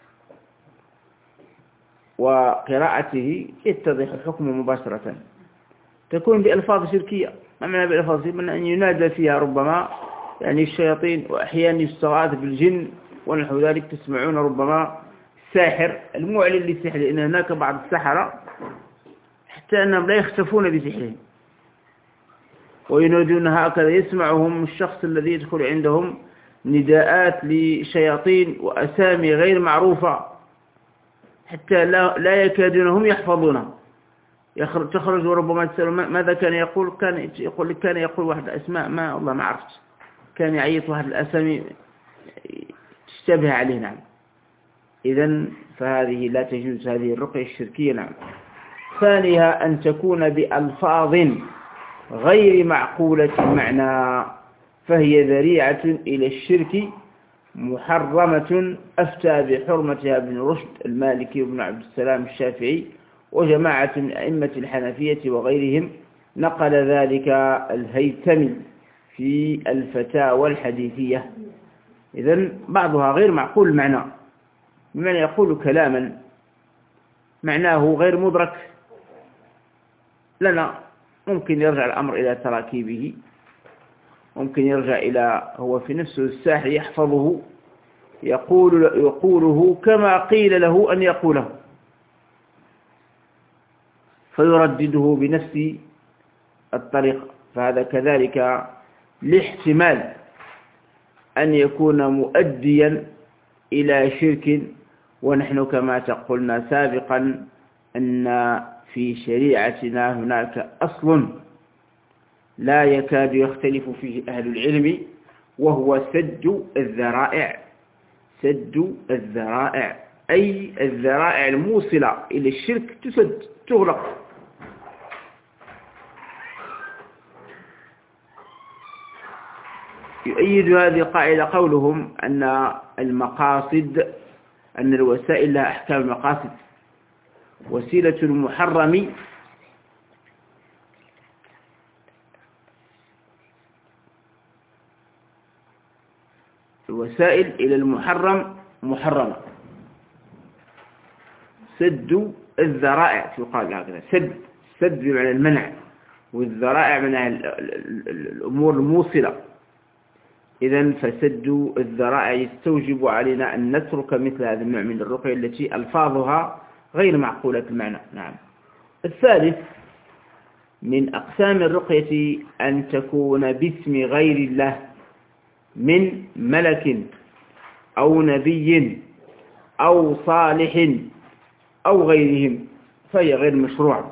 وقراءته يتضح الحكم مباشرة. تكون بألفاظ شركية، ما معنى بألفاظ شركية؟ من أن ينادى فيها ربما يعني الشياطين، وأحيانا يستغاث بالجن ونحو ذلك. تسمعون ربما الساحر المعلن للسحر، لأن هناك بعض السحرة حتى أنهم لا يختفون بسحرهم وينادون هكذا، يسمعهم الشخص الذي يدخل عندهم نداءات لشياطين وأسامي غير معروفة حتى لا يكادون هم يحفظونها. تخرج وربما تسأل ماذا كان يقول؟ كان يقول واحد الأسماء ما والله ما عرفت، كان يعيط واحد الأسامي تشتبه عليه. نعم، إذن فهذه لا تجوز، هذه الرقية الشركية. نعم. ثانيها أن تكون بألفاظ غير معقولة المعنى، فهي ذريعة إلى الشرك محرمة، أفتى بحرمتها ابن رشد المالكي وابن عبد السلام الشافعي وجماعة من أئمة الحنفية وغيرهم. نقل ذلك الهيثمي في الفتاوى الحديثية. إذن بعضها غير معقول المعنى، بمعنى يقول كلاما معناه غير مدرك لنا. ممكن يرجع الأمر إلى تراكيبه، ممكن يرجع إلى هو في نفسه الساحر يحفظه يقوله كما قيل له أن يقوله، فيردده بنفس الطريقة. فهذا كذلك لاحتمال أن يكون مؤديا إلى شرك. ونحن كما قلنا سابقا أن في شريعتنا هناك أصل لا يكاد يختلف فيه أهل العلم، وهو سد الذرائع. سد الذرائع أي الذرائع الموصلة إلى الشرك تسد، تغلق. يؤيد هذه القاعدة قولهم أن المقاصد، أن الوسائل لها أحكام المقاصد. وسيلة المحرم الوسائل إلى المحرم محرمة. سد الذرائع يقال هكذا، سد بمعنى المنع، والذرائع معنى الأمور الموصلة. إذن فسد الذرائع يستوجب علينا أن نترك مثل هذا النوع من الرقية التي ألفاظها غير معقولة المعنى. نعم. الثالث من أقسام الرقية أن تكون باسم غير الله من ملك أو نبي أو صالح أو غيرهم، فهي غير مشروعة،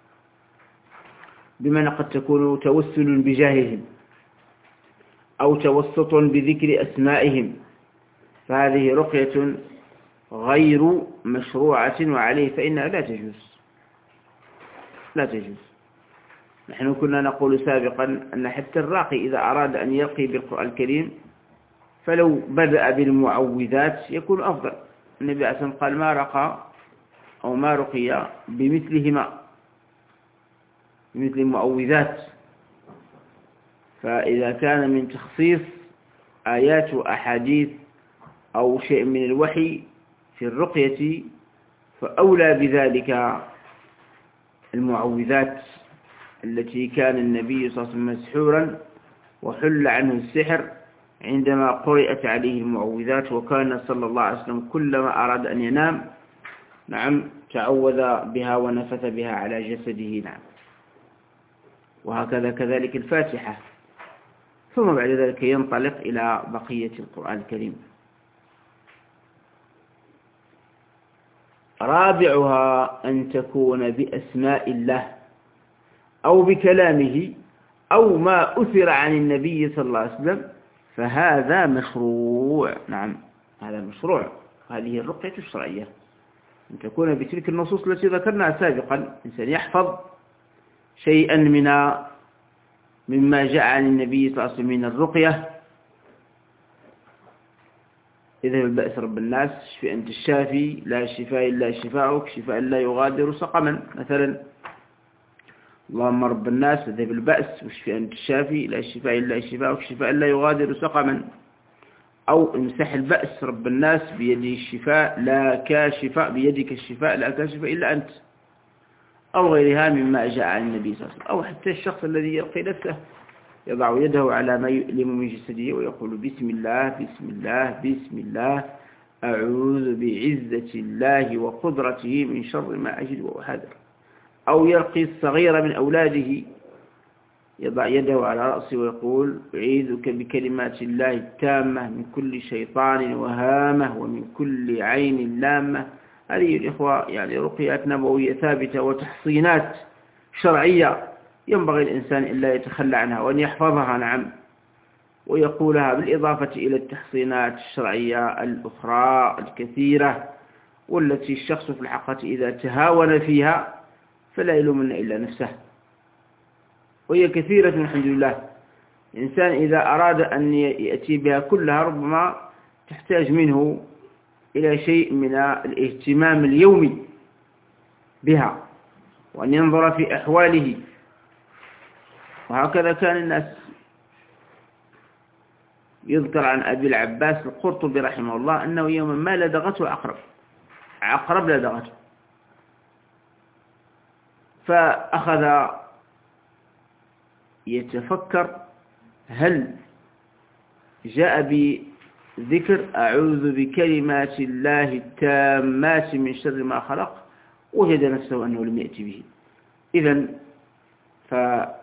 بمعنى قد تكون توسل بجاههم أو توسط بذكر أسمائهم، فهذه رقية غير مشروعة، وعليه فإنها لا تجوز. لا تجوز. نحن كنا نقول سابقا أن حتى الراقي إذا أراد أن يرقي بالقرآن الكريم فلو بدأ بالمعوذات يكون أفضل. النبي عليه الصلاة والسلام قال ما رقى أو ما رقي بمثلهما، بمثل المعوذات. فإذا كان من تخصيص آيات وأحاديث أو شيء من الوحي في الرقية فأولى بذلك المعوذات التي كان النبي صلى الله عليه وسلم مسحورا وحل عنه السحر عندما قرأت عليه المعوذات، وكان صلى الله عليه وسلم كلما أراد أن ينام نعم تعوذ بها ونفث بها على جسده. نعم. وهكذا كذلك الفاتحة، ثم بعد ذلك ينطلق إلى بقية القرآن الكريم. رابعها أن تكون بأسماء الله أو بكلامه أو ما أثر عن النبي صلى الله عليه وسلم فهذا مشروع. نعم، هذا مشروع. هذه الرقية الشرعية أن تكون بتلك النصوص التي ذكرناها سابقا. إنسان يحفظ شيئا مما جاء عن النبي صلى الله عليه وسلم من الرقية: اذهب البأس رب الناس، اشفي أنت الشافي، لا شفاء إلا شفاءك، شفاء لا يغادر سقما مثلا. اللهم رب الناس اذهب البأس واشفي أنت الشافي، لا شفاء إلا شفاءك، شفاء لا يغادر سقما. أو امسح البأس رب الناس بيده الشفاء لا كاشف، بيدك الشفاء لا كاشف إلا أنت. أو غيرها مما جاء عن النبي صلى الله عليه وسلم. أو حتى الشخص الذي يلقي نفسه يضع يده على ما يؤلم من جسده ويقول: بسم الله بسم الله بسم الله، أعوذ بعزة الله وقدرته من شر ما أجد وأحاذر. أو يلقي الصغير من أولاده يضع يده على رأسه ويقول: أعيذك بكلمات الله التامة من كل شيطان وهامة ومن كل عين لامة. هذه الإخوة يعني رقيات نبوية ثابتة وتحصينات شرعية ينبغي الإنسان إلا يتخلى عنها وأن يحفظها. نعم، ويقولها بالإضافة إلى التحصينات الشرعية الأخرى الكثيرة، والتي الشخص في الحقيقة إذا تهاون فيها فلا يلومن إلا نفسه، وهي كثيرة الحمد لله. الإنسان إذا أراد أن يأتي بها كلها ربما تحتاج منه إلى شيء من الاهتمام اليومي بها وأن ينظر في أحواله. وهكذا كان الناس. يذكر عن أبي العباس القرطبي رحمه الله أنه يوما ما لدغته عقرب لدغته، فأخذ يتفكر هل جاء بذكر أعوذ بكلمات الله التامات من شر ما خلق، وجد نفسه أنه لم يأتي به. إذن فهذا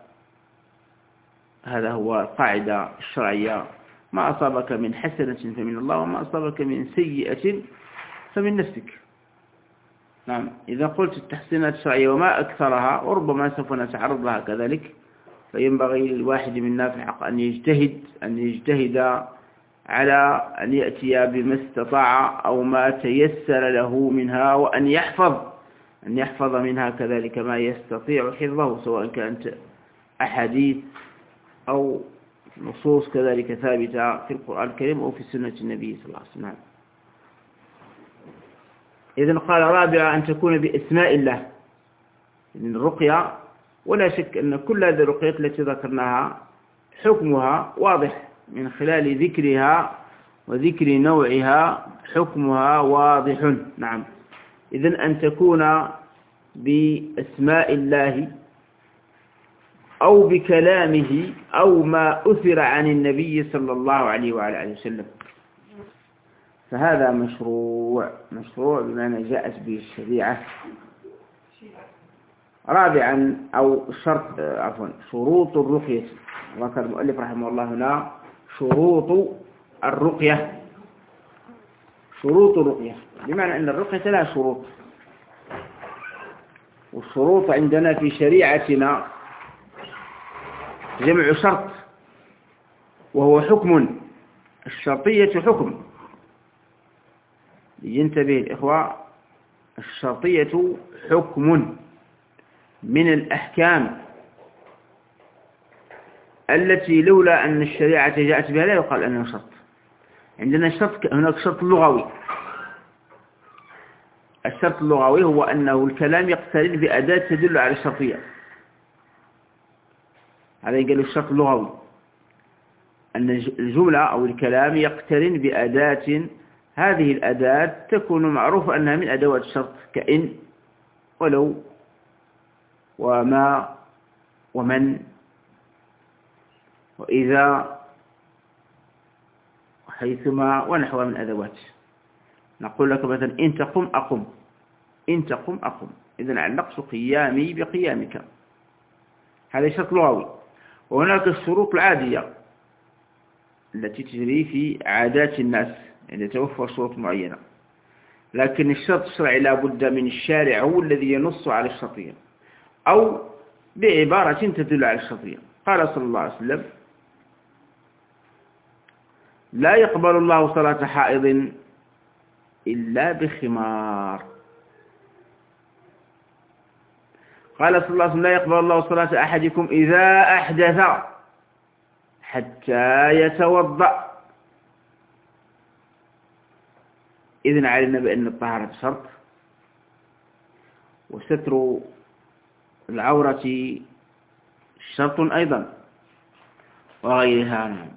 هو القاعدة الشرعية: ما أصابك من حسنة فمن الله، وما أصابك من سيئة فمن نفسك. نعم، إذا قلت التحسينات الشرعية وما أكثرها، وربما سوف نتعرض لها كذلك، فينبغي للواحد منا في الحق أن يجتهد على أن يأتي بما استطاع أو ما تيسر له منها، وأن يحفظ منها كذلك ما يستطيع حفظه، سواء كانت أحاديث أو نصوص كذلك ثابتة في القرآن الكريم أو في سنة النبي صلى الله عليه وسلم. إذن قال: رابعا أن تكون بأسماء الله. إذن الرقية، ولا شك أن كل هذه الرقيات التي ذكرناها حكمها واضح من خلال ذكرها وذكر نوعها، حكمها واضح. نعم، إذن أن تكون بأسماء الله أو بكلامه أو ما أثر عن النبي صلى الله عليه وعلى آله وسلم، فهذا مشروع بمعنى جاءت به الشريعة. رابعا أو شروط الرقية. ذكر المؤلف رحمه الله هنا شروط الرقية. بمعنى أن الرقية لها شروط، والشروط عندنا في شريعتنا جمع شرط، وهو حكم. الشرطية حكم، ينتبه الإخوة، الشرطية حكم من الأحكام التي لولا أن الشريعة جاءت بها لا يقال أنه شرط. عندنا هناك شرط لغوي. الشرط اللغوي هو أنه الكلام يقترن بأداة تدل على الشرطية. هذا يقال الشرط اللغوي، أن الجملة أو الكلام يقترن بأداة، هذه الأداة تكون معروفة أنها من أدوات الشرط، كإن ولو وما ومن وإذا وحيثما ونحو من أدوات. نقول لك مثلا: إن تقم أقم، إن تقم أقم. إذن علقت قيامي بقيامك، هذا شرط لغوي. وهناك الشروط العادية التي تجري في عادات الناس، يعني توفر شروط معينة، لكن الشرط الشرعي لا بد من الشارع هو الذي ينص على الشرطية، أو بعبارة تدل على الشرطية. قال صلى الله عليه وسلم: لا يقبل الله صلاة حائض إلا بخمار. قال صلى الله عليه وسلم: لا يقبل الله صلاة أحدكم إذا أحدث حتى يتوضأ. إذن علمنا بأن الطهارة شرط، وستر العورة شرط أيضا، وغيرها.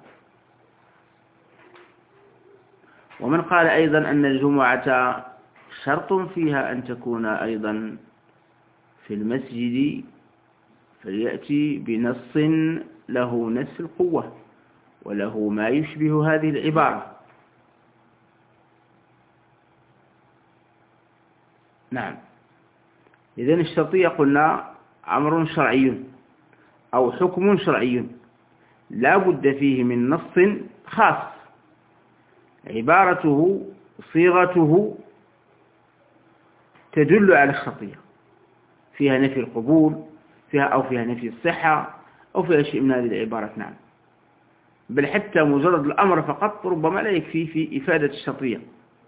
ومن قال أيضا أن الجمعة شرط فيها أن تكون أيضا في المسجد فليأتي بنص له نفس القوة وله ما يشبه هذه العبارة. نعم. إذن الشرطية قلنا أمر شرعي أو حكم شرعي لا بد فيه من نص خاص، عبارته صيغته تدل على الشرطية، فيها نفي القبول فيها نفي الصحة أو فيها شيء من هذه العبارات. نعم. بل حتى مجرد الأمر فقط ربما لا يكفي في إفادة الشرطية.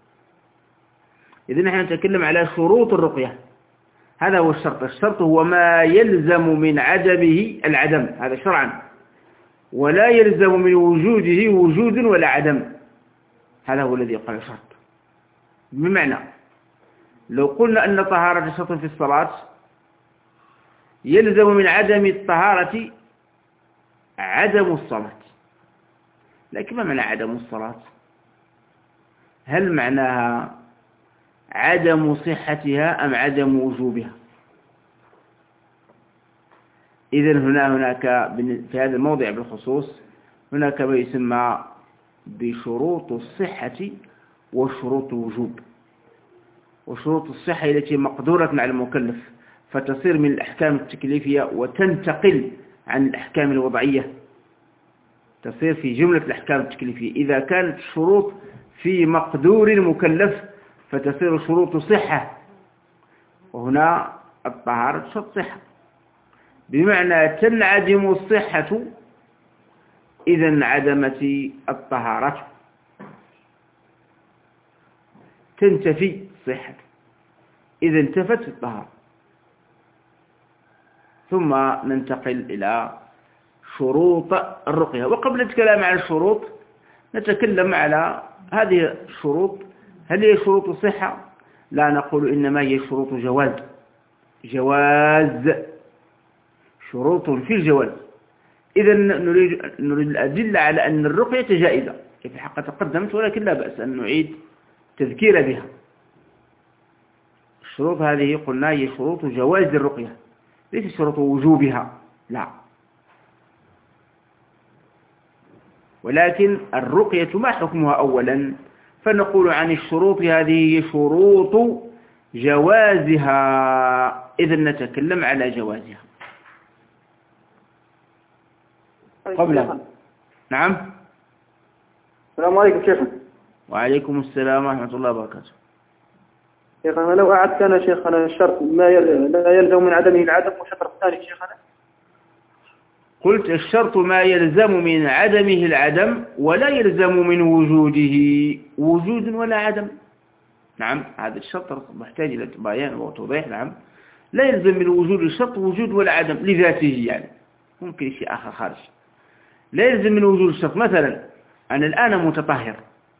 إذن نحن نتكلم على شروط الرقية. هذا هو الشرط. الشرط هو ما يلزم من عدمه العدم، هذا شرعا، ولا يلزم من وجوده وجود ولا عدم. هذا هو الذي يقال شرط. بمعنى لو قلنا أن طهارة شرط في الصلاة يلزم من عدم الطهارة عدم الصلاة، لكن ما معنى عدم الصلاة؟ هل معناها عدم صحتها أم عدم وجوبها؟ إذن هناك في هذا الموضع بالخصوص هناك ما يسمى بشروط الصحة وشروط الوجوب. وشروط الصحة التي مقدورة على المكلف فتصير من الأحكام التكليفية وتنتقل عن الأحكام الوضعية، تصير في جملة الأحكام التكليفية. إذا كانت الشروط في مقدور المكلف فتصير شروط صحة، وهنا الطهارة شرط صحة، بمعنى تنعدم الصحة إذا انعدمت الطهارة، تنتفي الصحة إذا انتفت الطهارة. ثم ننتقل إلى شروط الرقية. وقبل الكلام عن الشروط نتكلم على هذه الشروط، هل هي شروط صحة؟ لا، نقول إنما هي شروط جواز، شروط في الجواز. إذا نريد الأدلة على أن الرقية جائزة، في الحقيقة تقدمت، ولكن لا بأس أن نعيد تذكير بها. الشروط هذه قلنا هي شروط جواز الرقية، ليس شروط وجوبها، لا، ولكن الرقية ما حكمها أولا؟ فنقول عن الشروط هذه شروط جوازها، إذا نتكلم على جوازها قبل. نعم. السلام عليكم شيخنا. وعليكم السلام ورحمة الله وبركاته. شيخنا لو أعدت أنا شيخنا الشرط لا يلزم من عدمه العدم، وشرط الثاني شيخنا. قلت الشرط ما يلزم من عدمه العدم ولا يلزم من وجوده وجود ولا عدم. نعم، هذا الشرط محتاج إلى بيان وتوضيح. نعم، لا يلزم من وجود الشرط وجود ولا عدم لذاته، يعني ممكن شيء آخر خارج. لا يلزم من وجود الشرط. مثلا أنا الآن متطهر،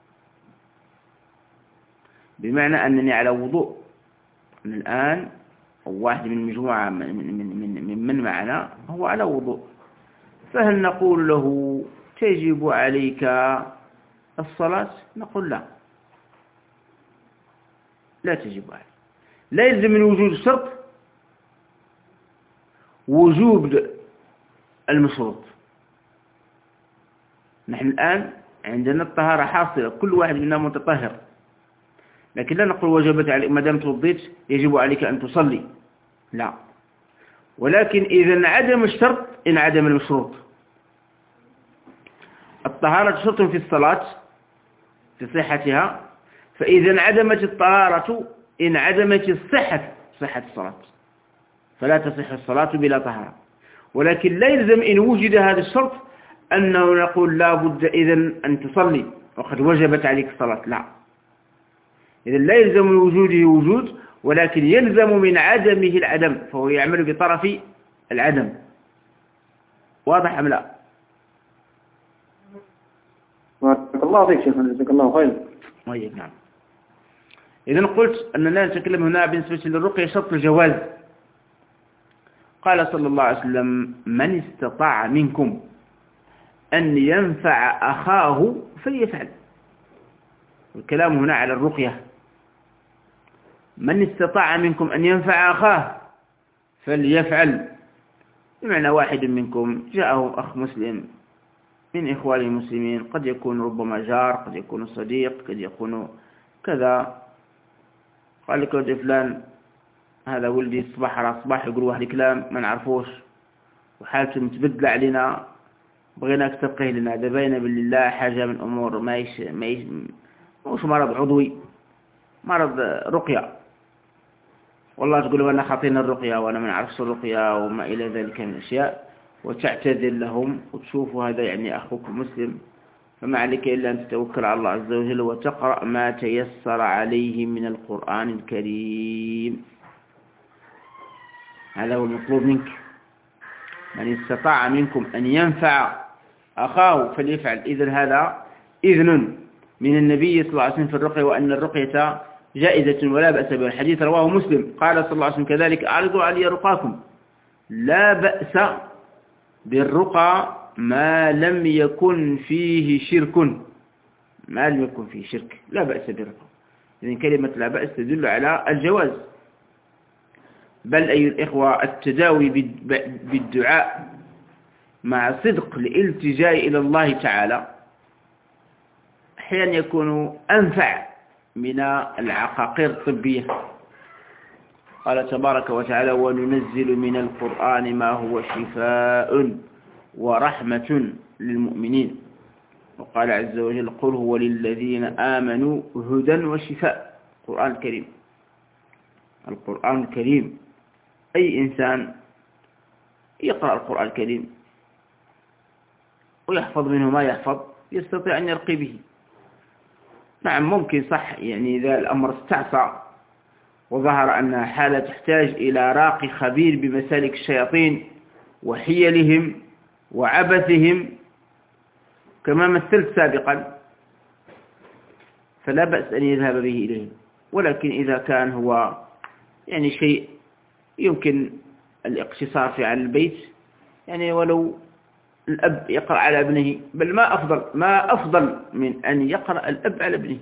بمعنى أنني على وضوء. أنا الآن واحد من مجموعة من معنا هو على وضوء، فهل نقول له تجب عليك الصلاة؟ نقول لا تجب عليك. لا يلزم من وجود الشرط وجوب المشروط. نحن الآن عندنا الطهارة حاصلة، كل واحد منا متطهر، لكن لا نقول وجبت عليك ما دام توضيت يجب عليك أن تصلي، لا. ولكن إذا انعدم الشرط انعدم المشروط. الطهارة شرط في الصلاة في صحتها، فإذا انعدمت الطهارة انعدمت صحة الصلاة. فلا تصح الصلاة بلا طهارة. ولكن لا يلزم إن وجد هذا الشرط أنه نقول لا بد إذن أن تصلي وقد وجبت عليك الصلاة، لا. إذن لا يلزم من وجوده وجود، ولكن يلزم من عدمه العدم، فهو يعمل بطرف العدم. واضح أم لا؟ بارك الله فيك شيخنا، جزاك الله خير. طيب نعم. إذن قلت أننا نتكلم هنا بالنسبة للرقية شرط الجواز. قال صلى الله عليه وسلم: من استطاع منكم أن ينفع أخاه فليفعل. الكلام هنا على الرقية. من استطاع منكم أن ينفع أخاه فليفعل، بمعنى واحد منكم جاءه أخ مسلم من إخوان المسلمين، قد يكون ربما جار، قد يكون صديق، قد يكون كذا، قال لك ولد فلان هذا ولدي صباح على صباح يقول واحد كلام ما نعرفوش وحالته متبدلة علينا، بغيناك تبقيه لنا، دبينا بالله حاجة من أمور مش مرض عضوي، مرض رقية، والله تقول أنا خاطينا الرقية وأنا ما نعرفش الرقية وما إلى ذلك من الأشياء، وتعتذر لهم وتشوفوا هذا يعني أخوك مسلم، فما عليك إلا أن تتوكل على الله عز وجل وتقرأ ما تيسر عليه من القرآن الكريم. هذا هو المطلوب منك. من استطاع منكم أن ينفع أخاه فليفعل. إذن هذا إذن من النبي صلى الله عليه وسلم في الرقية، وأن الرقية جائزة ولا بأس بها. الحديث رواه مسلم، قال صلى الله عليه وسلم كذلك: أعرضوا علي رقاكم، لا بأس بالرقى ما لم يكن فيه شرك. ما لم يكن فيه شرك لا بأس بالرقى. إذن كلمة لا بأس تدل على الجواز. بل أيها الإخوة التداوي بالدعاء مع صدق الالتجاء إلى الله تعالى أحيانا يكون أنفع من العقاقير الطبية. قال تبارك وتعالى: وننزل من القرآن ما هو شفاء ورحمة للمؤمنين. وقال عز وجل: قل هو للذين آمنوا هدى وشفاء. القرآن الكريم، القرآن الكريم، أي إنسان يقرأ القرآن الكريم ويحفظ منه ما يحفظ يستطيع أن يرقي به. نعم ممكن صح، يعني إذا الأمر استعصى وظهر أنها حالة تحتاج إلى راقي خبير بمسالك الشياطين وحيلهم وعبثهم كما مثلت سابقا، فلا بأس أن يذهب به إليهم. ولكن إذا كان هو يعني شيء يمكن الاقتصار في على البيت، يعني ولو الأب يقرأ على ابنه، بل ما أفضل من أن يقرأ الأب على ابنه.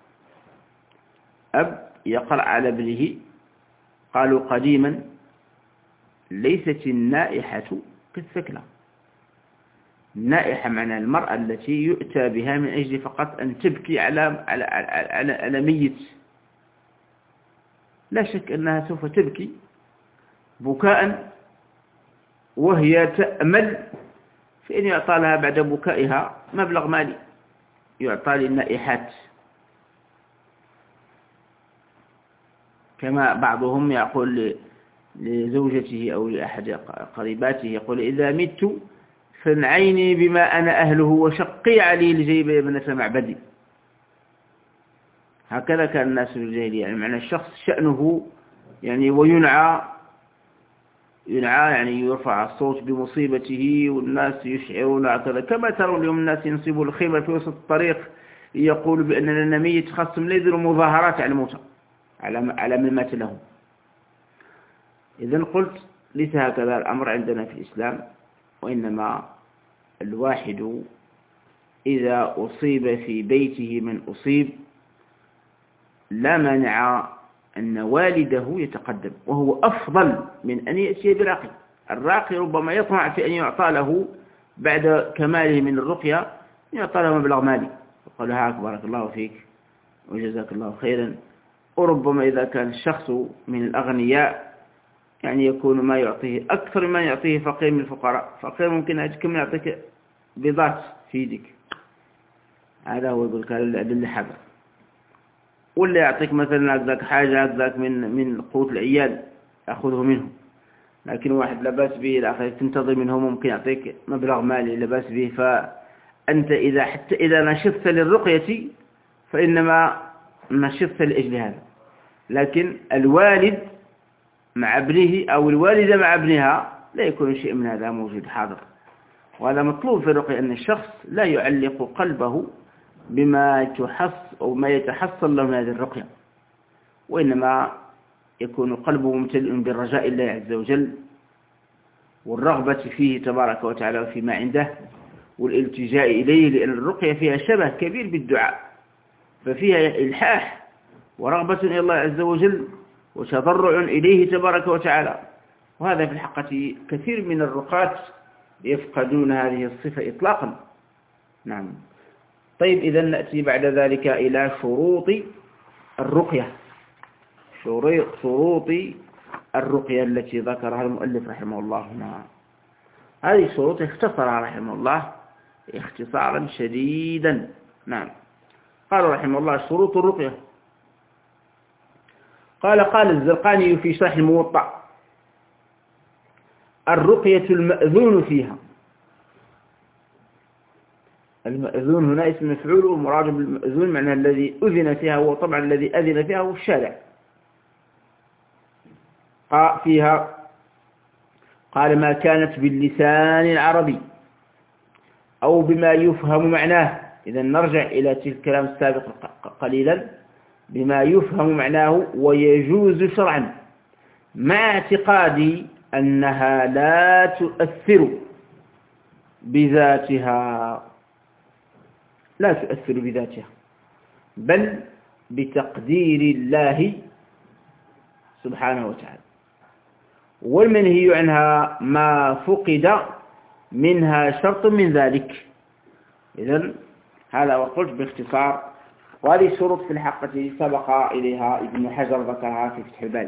أب يقرأ على ابنه. قالوا قديما: ليست النائحة كالثكلى. النائحة معنى المرأة التي يؤتى بها من أجل فقط أن تبكي على ميت. لا شك أنها سوف تبكي بكاء وهي تأمل في أن يعطى لها بعد بكائها مبلغ مالي يعطى للنائحات، كما بعضهم يقول لزوجته أو لأحد قريباته، يقول: إذا مت فانعيني بما أنا أهله وشقي علي الجيب يا ابنة معبدي. هكذا كان الناس في الجاهلية، يعني معنى الشخص شأنه يعني وينعى يعني يرفع الصوت بمصيبته والناس يشعرون هكذا، كما ترون اليوم الناس ينصبوا الخيمة في وسط الطريق يقول بأننا ميت، خاصهم يديروا مظاهرات على الموتى على من مات لهم. إذن قلت ليس هكذا الأمر عندنا في الإسلام، وإنما الواحد إذا أصيب في بيته من أصيب لا مانع أن والده يتقدم، وهو أفضل من أن يأتي براقي. الراقي ربما يطمع في أن يعطى له بعد كماله من الرقية يعطى له مبلغ مالي، يقول: هاك بارك الله فيك وجزاك الله خيرا. وربما إذا كان الشخص من الأغنياء يعني يكون ما يعطيه أكثر مما يعطيه فقير من الفقراء. فقير ممكن كم يعطيك بيضات في يدك، هذا هو يقول للحبر، ولا يعطيك مثلا ذاك حاجة ذاك من قوت العيال أخذه منه. لكن واحد لا بأس به الآخر تنتظر منه ممكن يعطيك مبلغ مالي لا بأس به، فأنت حتى إذا نشطت للرقية فإنما نشطت لأجل هذا. لكن الوالد مع ابنه أو الوالدة مع ابنها لا يكون شيء من هذا موجود حاضر. وهذا مطلوب في الرقية، أن الشخص لا يعلق قلبه بما أو ما يتحصل له من هذه الرقية، وإنما يكون قلبه ممتلئ بالرجاء الله عز وجل والرغبة فيه تبارك وتعالى وفيما عنده والالتجاء إليه، لأن الرقية فيها شبه كبير بالدعاء، ففيها إلحاح ورغبة إلى الله عز وجل وتضرع إليه تبارك وتعالى. وهذا في الحقيقة كثير من الرقاة يفقدون هذه الصفة إطلاقا. نعم. طيب، إذا نأتي بعد ذلك إلى شروط الرقية، شروط الرقية التي ذكرها المؤلف رحمه الله هنا. هذه الشروط اختصرها رحمه الله اختصارا شديدا. نعم. قال رحمه الله: شروط الرقية. قال الزرقاني في شرح الموطأ: الرقية المأذون فيها. المأذون هنا اسم مفعول، والمراد بالمأذون معنى الذي أذن فيها، وطبعا الذي أذن فيها هو الشارع. فيها قال: ما كانت باللسان العربي أو بما يفهم معناه. إذا نرجع إلى تلك الكلام السابق قليلا: بما يفهم معناه ويجوز شرعا، مع اعتقادي أنها لا تؤثر بذاتها، لا تؤثر بذاتها، بل بتقدير الله سبحانه وتعالى. والمنهي عنها ما فقد منها شرط من ذلك. إذن هذا وقلت باختصار. وهذه الشروط في الحقيقة سبق إليها ابن حجر ذكرها في فتح الباري،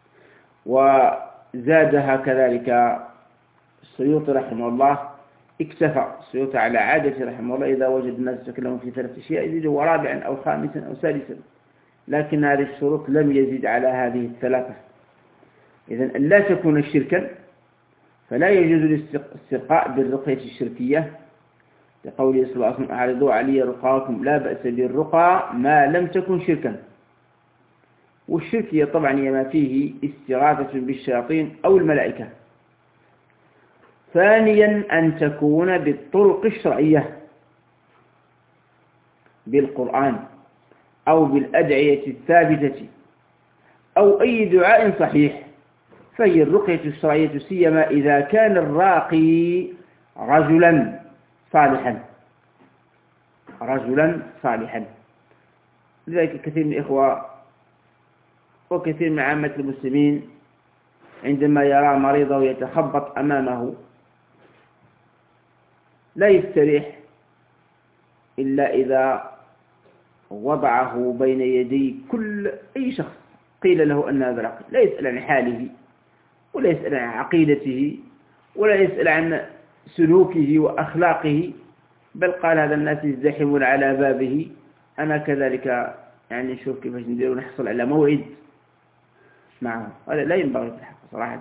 وزادها كذلك السيوطي رحمه الله. اكتفى السيوطي على عادة رحمه الله إذا وجد الناس يتكلمون في 3 أشياء يزيدوا رابعا أو خامسا أو سادسا، لكن هذه الشروط لم يزيد على هذه 3. إذن لا تكون شركا، فلا يجوز الاسترقاء بالرقية الشركية، لقوله صلى الله عليه وسلم: أعرضوا علي رقاكم، لا بأس بالرقى ما لم تكن شركا. والشركية طبعا هي ما فيه استغاثة بالشياطين أو الملائكة. ثانيا أن تكون بالطرق الشرعية، بالقرآن أو بالأدعية الثابتة أو أي دعاء صحيح، فهي الرقية الشرعية، سيما إذا كان الراقي رجلا صالحا. لذلك كثير من الإخوة وكثير من عامة المسلمين عندما يرى مريضه يتخبط أمامه لا يستريح إلا إذا وضعه بين يدي كل أي شخص قيل له أن هذا راقي، لا يسأل عن حاله ولا يسأل عن عقيدته ولا يسأل عن سلوكه وأخلاقه، بل قال هذا الناس يزدحمون على بابه، أنا كذلك يعني نشوف كيفاش ندير ونحصل على موعد معه. هذا لا ينبغي في الحق صراحة،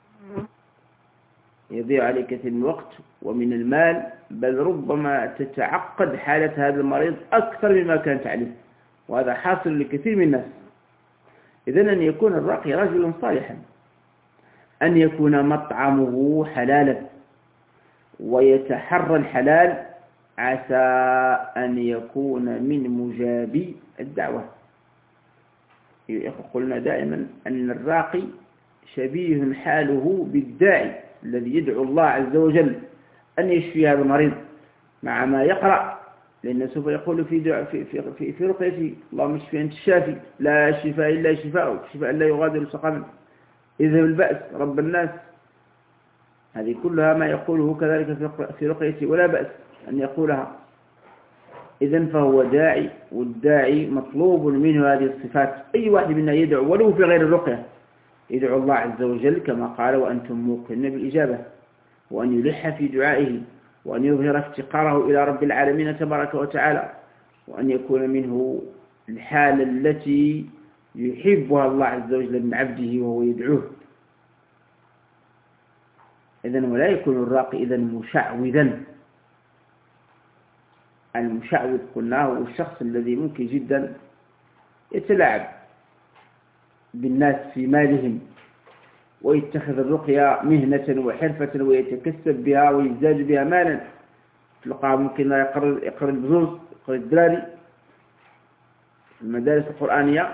يضيع عليه كثير من الوقت ومن المال، بل ربما تتعقد حالة هذا المريض أكثر مما كانت عليه، وهذا حاصل لكثير من الناس. إذن أن يكون الراقي رجلا صالحا، أن يكون مطعمه حلالا ويتحرى الحلال، عسى أن يكون من مجابي الدعوة. قلنا دائما أن الراقي شبيه حاله بالداعي الذي يدعو الله عز وجل أن يشفي هذا المريض مع ما يقرأ، لأنه سوف يقول في رقيته: اللهم اشفي أنت الشافي، لا شفاء إلا شفاءك، شفاء لا يغادر سقما، اذهب البأس رب الناس. هذه كلها ما يقوله كذلك في رقيته، ولا بأس أن يقولها. إذن فهو داعي، والداعي مطلوب منه هذه الصفات. أي واحد منا يدعو ولو في غير الرقية يدعو الله عز وجل كما قال: وأنتم موقنون بالإجابة، وأن يلح في دعائه، وأن يظهر افتقاره إلى رب العالمين تبارك وتعالى، وأن يكون منه الحالة التي يحبها الله عز وجل من عبده وهو يدعوه. إذن ولا يكون الراقي إذن مشعوذا. المشعوذ قلنا هو الشخص الذي ممكن جدا يتلاعب بالناس في مالهم ويتخذ الرقية مهنة وحرفة ويتكسب بها ويزداد بها مالا. تلقى ممكن يقرأ البزوز، يقرأ الدراري في المدارس القرآنية،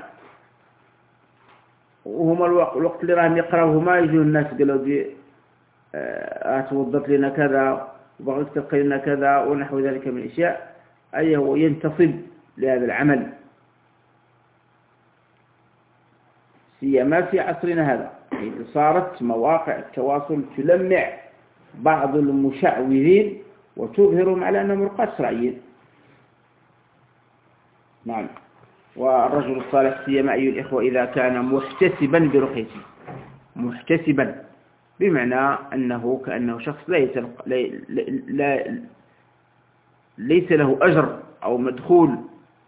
وهما الوقت اللي راهم يقرأوهما يجوا الناس قالوا دي توضت لنا كذا وبغيت تلقي لنا كذا ونحو ذلك من الأشياء، أي هو ينتصب لهذا العمل، سيما في عصرنا هذا حيث صارت مواقع التواصل تلمع بعض المشعوذين وتظهرهم على أنهم رقاة شرعيين. نعم. والرجل الصالح سيما أيها الإخوة إذا كان محتسبا برقيته، محتسبا بمعنى أنه كأنه شخص ليس له أجر أو مدخول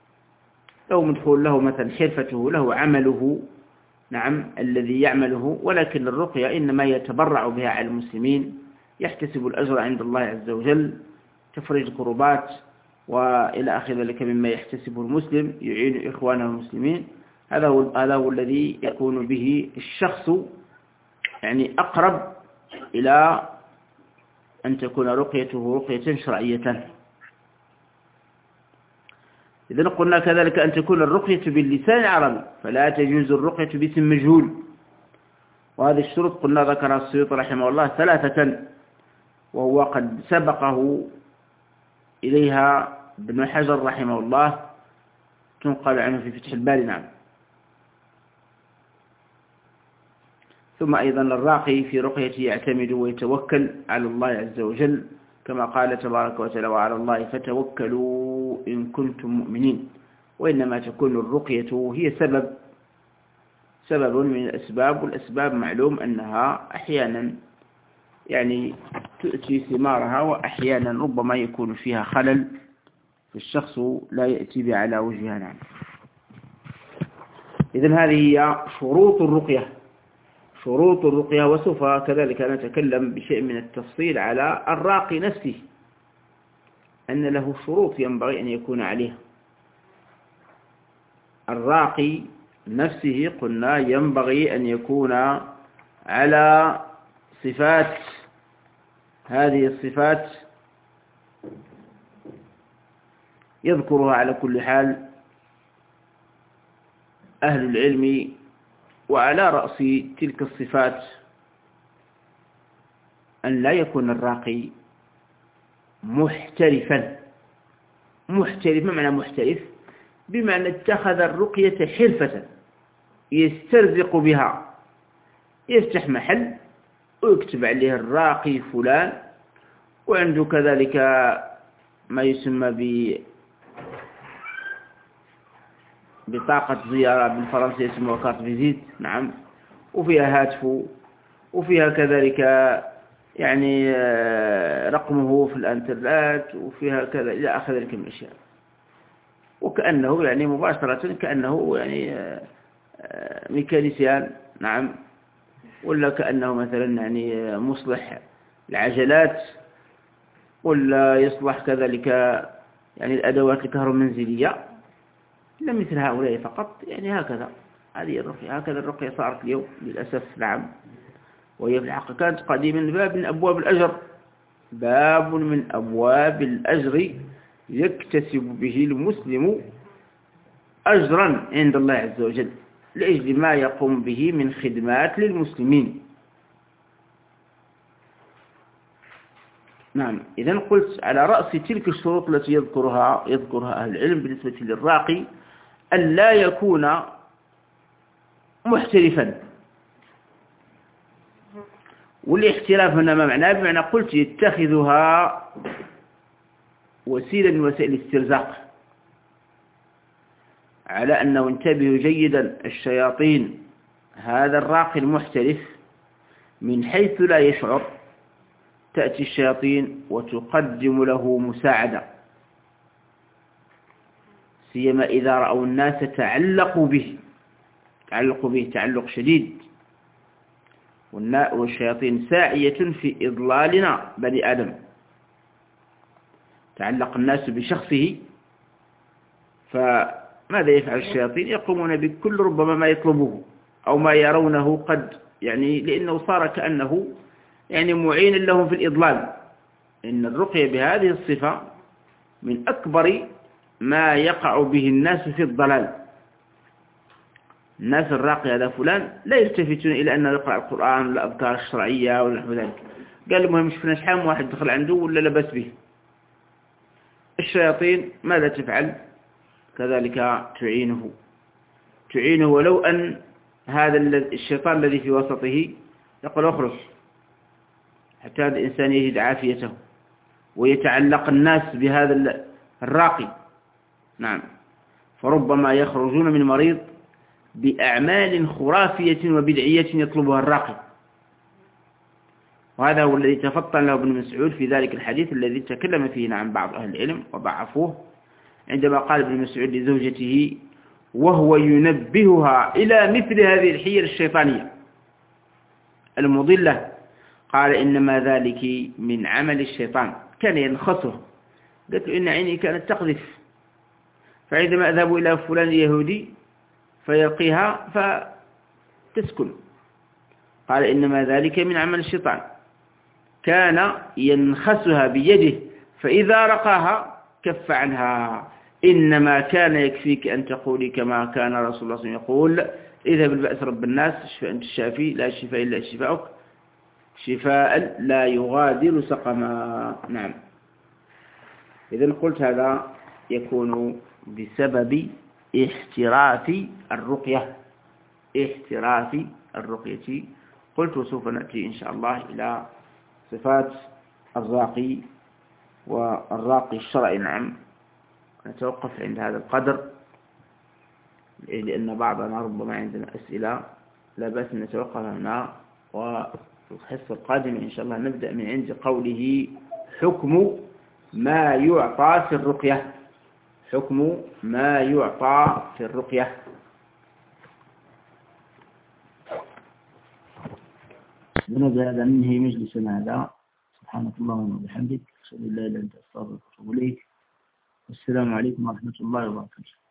له مثلا حرفته، له عمله، نعم، الذي يعمله، ولكن الرقية إنما يتبرع بها على المسلمين، يحتسب الأجر عند الله عز وجل، تفريج الكربات وإلى آخر ذلك مما يحتسبه المسلم، يعين إخوانه المسلمين. هذا هو الذي يكون به الشخص يعني أقرب إلى أن تكون رقيته رقية شرعية. إذن قلنا كذلك أن تكون الرقية باللسان العربي، فلا تجوز الرقية باسم مجهول. وهذه الشروط قلنا ذكرها السيوطي رحمه الله 3، وهو قد سبقه إليها ابن حجر رحمه الله، تنقل عنه في فتح الباري. نعم. ثم أيضا الراقي في رقيته يعتمد ويتوكل على الله عز وجل، كما قال تبارك وتعالى: وعلى الله فتوكلوا إن كنتم مؤمنين. وإنما تكون الرقية هي سبب من الأسباب، والأسباب معلوم أنها أحيانا يعني تؤتي ثمارها، وأحيانا ربما يكون فيها خلل فالشخص لا يأتي بها على وجهها. نعم. إذن هذه هي شروط الرقية، وسوف كذلك نتكلم بشيء من التفصيل على الراقي نفسه، أن له شروط ينبغي أن يكون عليها. الراقي نفسه قلنا ينبغي أن يكون على صفات، هذه الصفات يذكرها على كل حال أهل العلم، وعلى رأس تلك الصفات أن لا يكون الراقي محترفا. ما معنى محترف؟ بمعنى اتخذ الرقية حرفة يسترزق بها، يفتح محل ويكتب عليه الراقي فلان، وعنده كذلك ما يسمى بطاقة زيارة بالفرنسية يسموها كارت فيزيت. نعم. وفيها هاتفه، وفيها كذلك يعني رقمه في الانترنت، وفيها كذا إلى آخر ذلك من الأشياء، وكأنه يعني مباشرة كأنه يعني ميكانيسيان. نعم. ولا كأنه مثلا يعني مصلح العجلات، ولا يصلح كذلك يعني الأدوات الكهرومنزلية، لا مثل هؤلاء فقط. يعني هكذا هذه الرقية، هكذا الرقية صارت اليوم للأسف. نعم. وهي في الحقيقة كانت قديما باب من أبواب الأجر، باب من أبواب الأجر يكتسب به المسلم أجرا عند الله عز وجل لأجل ما يقوم به من خدمات للمسلمين. نعم. إذن قلت على رأس تلك الشروط التي يذكرها أهل العلم بالنسبة للراقي أن لا يكون محترفا. والاحتراف هنا ما معناه؟ بمعنى قلت يتخذها وسيلة من وسائل الاسترزاق، على أنه انتبه جيدا الشياطين، هذا الراقي المحترف من حيث لا يشعر تأتي الشياطين وتقدم له مساعدة، سيما إذا رأوا الناس تعلق به تعلق شديد، والشياطين ساعية في إضلالنا بني آدم. تعلق الناس بشخصه، فماذا يفعل الشياطين؟ يقومون بكل ربما ما يطلبه أو ما يرونه قد يعني، لأنه صار كأنه يعني معين لهم في الإضلال. إن الرقية بهذه الصفة من أكبر ما يقع به الناس في الضلال. الناس الراقي هذا فلان لا يلتفتون إلى أنه يقرأ القرآن ولا الأذكار الشرعية ولا نحو ذلك. قال المهم شفنا شحال واحد دخل عنده ولا لبس به. الشياطين ماذا تفعل؟ كذلك تعينه ولو أن هذا الشيطان الذي في وسطه يقول اخرج، حتى هذا الإنسان يجد عافيته ويتعلق الناس بهذا الراقي. نعم، فربما يخرجون من مريض بأعمال خرافية وبدعية يطلبها الراقي. وهذا هو الذي تفطن له ابن مسعود في ذلك الحديث الذي تكلم فيه عن بعض أهل العلم وضعفوه، عندما قال ابن مسعود لزوجته وهو ينبهها إلى مثل هذه الحيل الشيطانية المضلة، قال إنما ذلك من عمل الشيطان، كان ينخصه. قلت له إن عيني كانت تقذف، فعندما أذهب إلى فلان اليهودي فيلقيها فتسكن. قال إنما ذلك من عمل الشيطان، كان ينخسها بيده فإذا رقاها كف عنها. إنما كان يكفيك أن تقولي كما كان رسول الله صلى الله عليه وسلم يقول اذهب بالبأس رب الناس اشفى أنت الشافي لا شفاء إلا شفاءك شفاء لا يغادر سقما. نعم، إذن قلت هذا يكون بسبب احتراف الرقية. قلت وسوف نأتي إن شاء الله إلى صفات الراقي والراقي الشرعي. نعم، نتوقف عند هذا القدر لأن بعضنا ربما عندنا أسئلة، لا بأس أن نتوقف هنا، والحصة القادمة إن شاء الله نبدأ من عند قوله حكم ما يعطى في الرقية. بهذا ننهي مجلسنا هذا. سبحانك اللهم وبحمدك، أشهد أن لا إله إلا أنت، أستغفرك وأتوب إليك. والسلام عليكم ورحمة الله وبركاته.